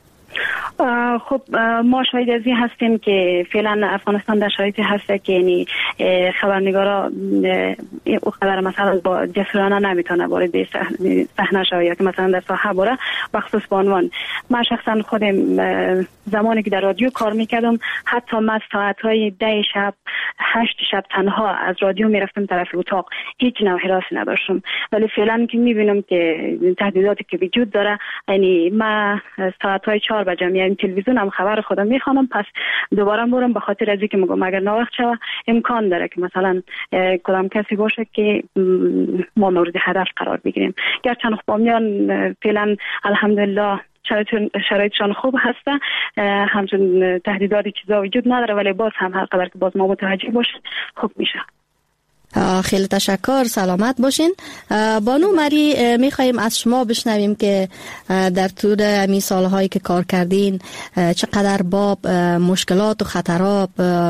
خب ما شاهد از این هستیم که فعلا افغانستان در شرایطی هست که یعنی خبرنگارا او خبر مثلا با جسورانه نمیتونه وارد صحنه شوه یا که مثلا در ساحه بره. بخصوص به عنوان من شخصا خودم زمانی که در رادیو کار میکردم حتی من ساعتهای ده شب هشت شب تنها از رادیو میرفتم طرف اتاق، هیچ نوع حراسی نداشتم. ولی فعلا که میبینم که تهدیداتی که وجود داره، یعنی من ساعتهای چهار بجه میام تلویزیون هم خبر خودم میخوانم، پس دوباره برم به خاطر از اینکه میگم اگر ناوقت شوه امکان داره که مثلا کدام کسی باشه که ما مورد هدف قرار بگیریم. گرچه بامیان فعلا الحمدلله شرایطشان خوب هسته، همچون تهدیداتی چیزا وجود نداره، ولی باز هم هر قدر که باز ما متوجه باشیم خوب میشه. خیلی تشکر، سلامت باشین. بانو مری، میخواییم از شما بشنویم که در طول این سالهایی که کار کردین چقدر با مشکلات و خطرات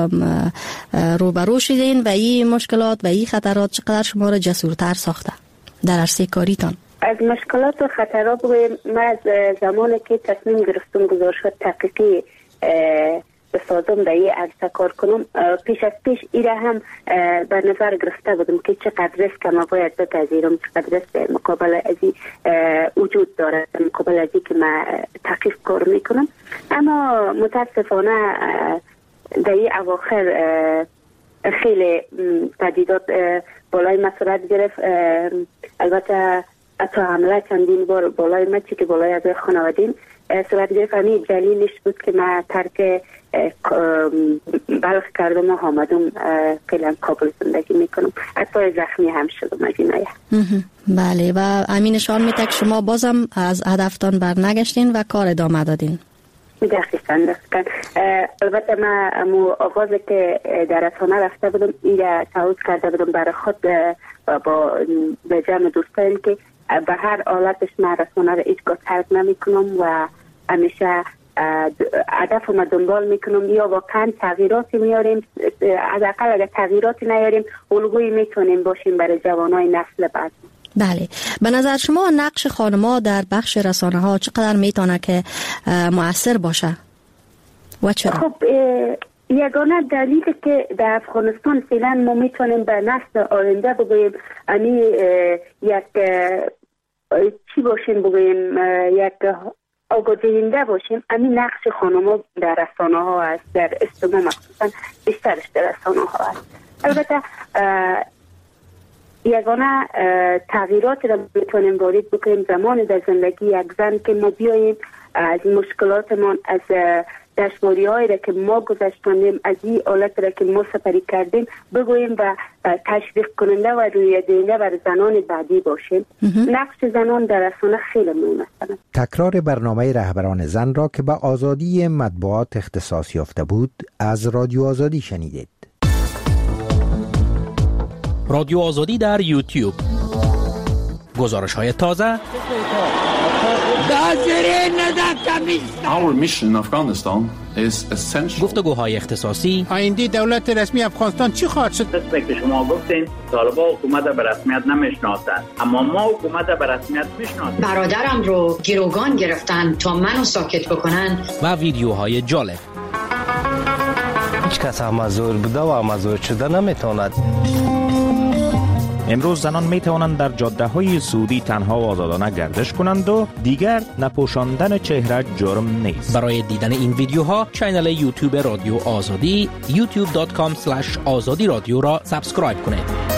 روبرو شدین و این مشکلات و این خطرات چقدر شما را جسورتر ساخته در عرصه کاریتان؟ از مشکلات و خطرات بگویم، من از زمانی که تصمیم گرفتم گزارشات تحقیقی بسازم در این عرصه کار کنم، پیش از پیش ایره هم به نظر گرفته بودم که چقدر ریسک ما باید بپذیرم، چقدر ریسک مقابل از این وجود داره مقابل از این که من تحقیق کار میکنم. اما متاسفانه در این اواخر خیلی تهدیدات بالای ما صورت گرفت. البته حتی حمله چندین بار بالای ما چی که بالای از خانوادین صورت گرفت. همین دلیلش بود که من ترک بلخ کردم و آمدم فعلا کابل زندگی میکنم. حتی زخمی هم شدم از این آیه. بله، و همین نشان میده که شما بازم از هدفتان بر نگشتین و کار ادامه دادین. دقیقاً دقیقاً. البته من امو آغازی که در رسانه رفته بودم ایره تعهد کرده بودم برای خود با به جمع دوستان که به هر حالتش من رسانه را هیچگاه ترک نمی کنم و همیشه هدف ما دنبال میکنم، یا واقعا تغییراتی میاریم، از اقل اگر تغییراتی نیاریم الگویی میتونیم باشیم برای جوانای نسل بعد. بله، به نظر شما نقش خانم‌ها در بخش رسانه ها چقدر میتونه که مؤثر باشه و چرا؟ خب یگانه دلیلی که در افغانستان فعلا ما میتونیم به نسل آینده بگوییم یعنی یک چی باشیم بگوییم یک آگاه‌دهنده باشیم، همین نقش خانم‌ها در رسانه ها است، در اجتماع مخصوصا بیشترش در رسانه ها است. البته یگانه تغییرات را میتونیم وارد بکنیم زمان در زندگی یک زن که ما بیاییم از مشکلاتمان، از دشواری هایی را که ما گذشتیم، از این حالت را که ما سپری کردیم بگوییم و تشویق کننده و روی دهنده بر زنان بعدی باشیم. نقش زنان در رسانه خیلی مهم است. تکرار برنامه رهبران زن را که به آزادی مطبوعات اختصاص یافته بود از رادیو آزادی شنیدید. رادیو آزادی در یوتیوب، گزارش های تازه. Our mission in Afghanistan is essential. گفتگوهای اختصاصی. آینده دولت رسمی افغانستان چی خواهد شد؟ دست که شما گفتین طالبان حکومت به رسمیت نمیشناسند، اما ما حکومت به رسمیت میشناسیم. برادرم رو گروگان گرفتن تا منو ساکت بکنن. و ویدیوهای جالب. هیچ کس مزور بوده و مزور شده نمیتواند. امروز زنان می توانند در جاده های سعودی تنها و آزادانه گردش کنند و دیگر نپوشاندن چهره جرم نیست. برای دیدن این ویدیوها کانال یوتیوب رادیو آزادی یوتیوب دات کام اسلش آزادی رادیو را سابسکرایب کنید.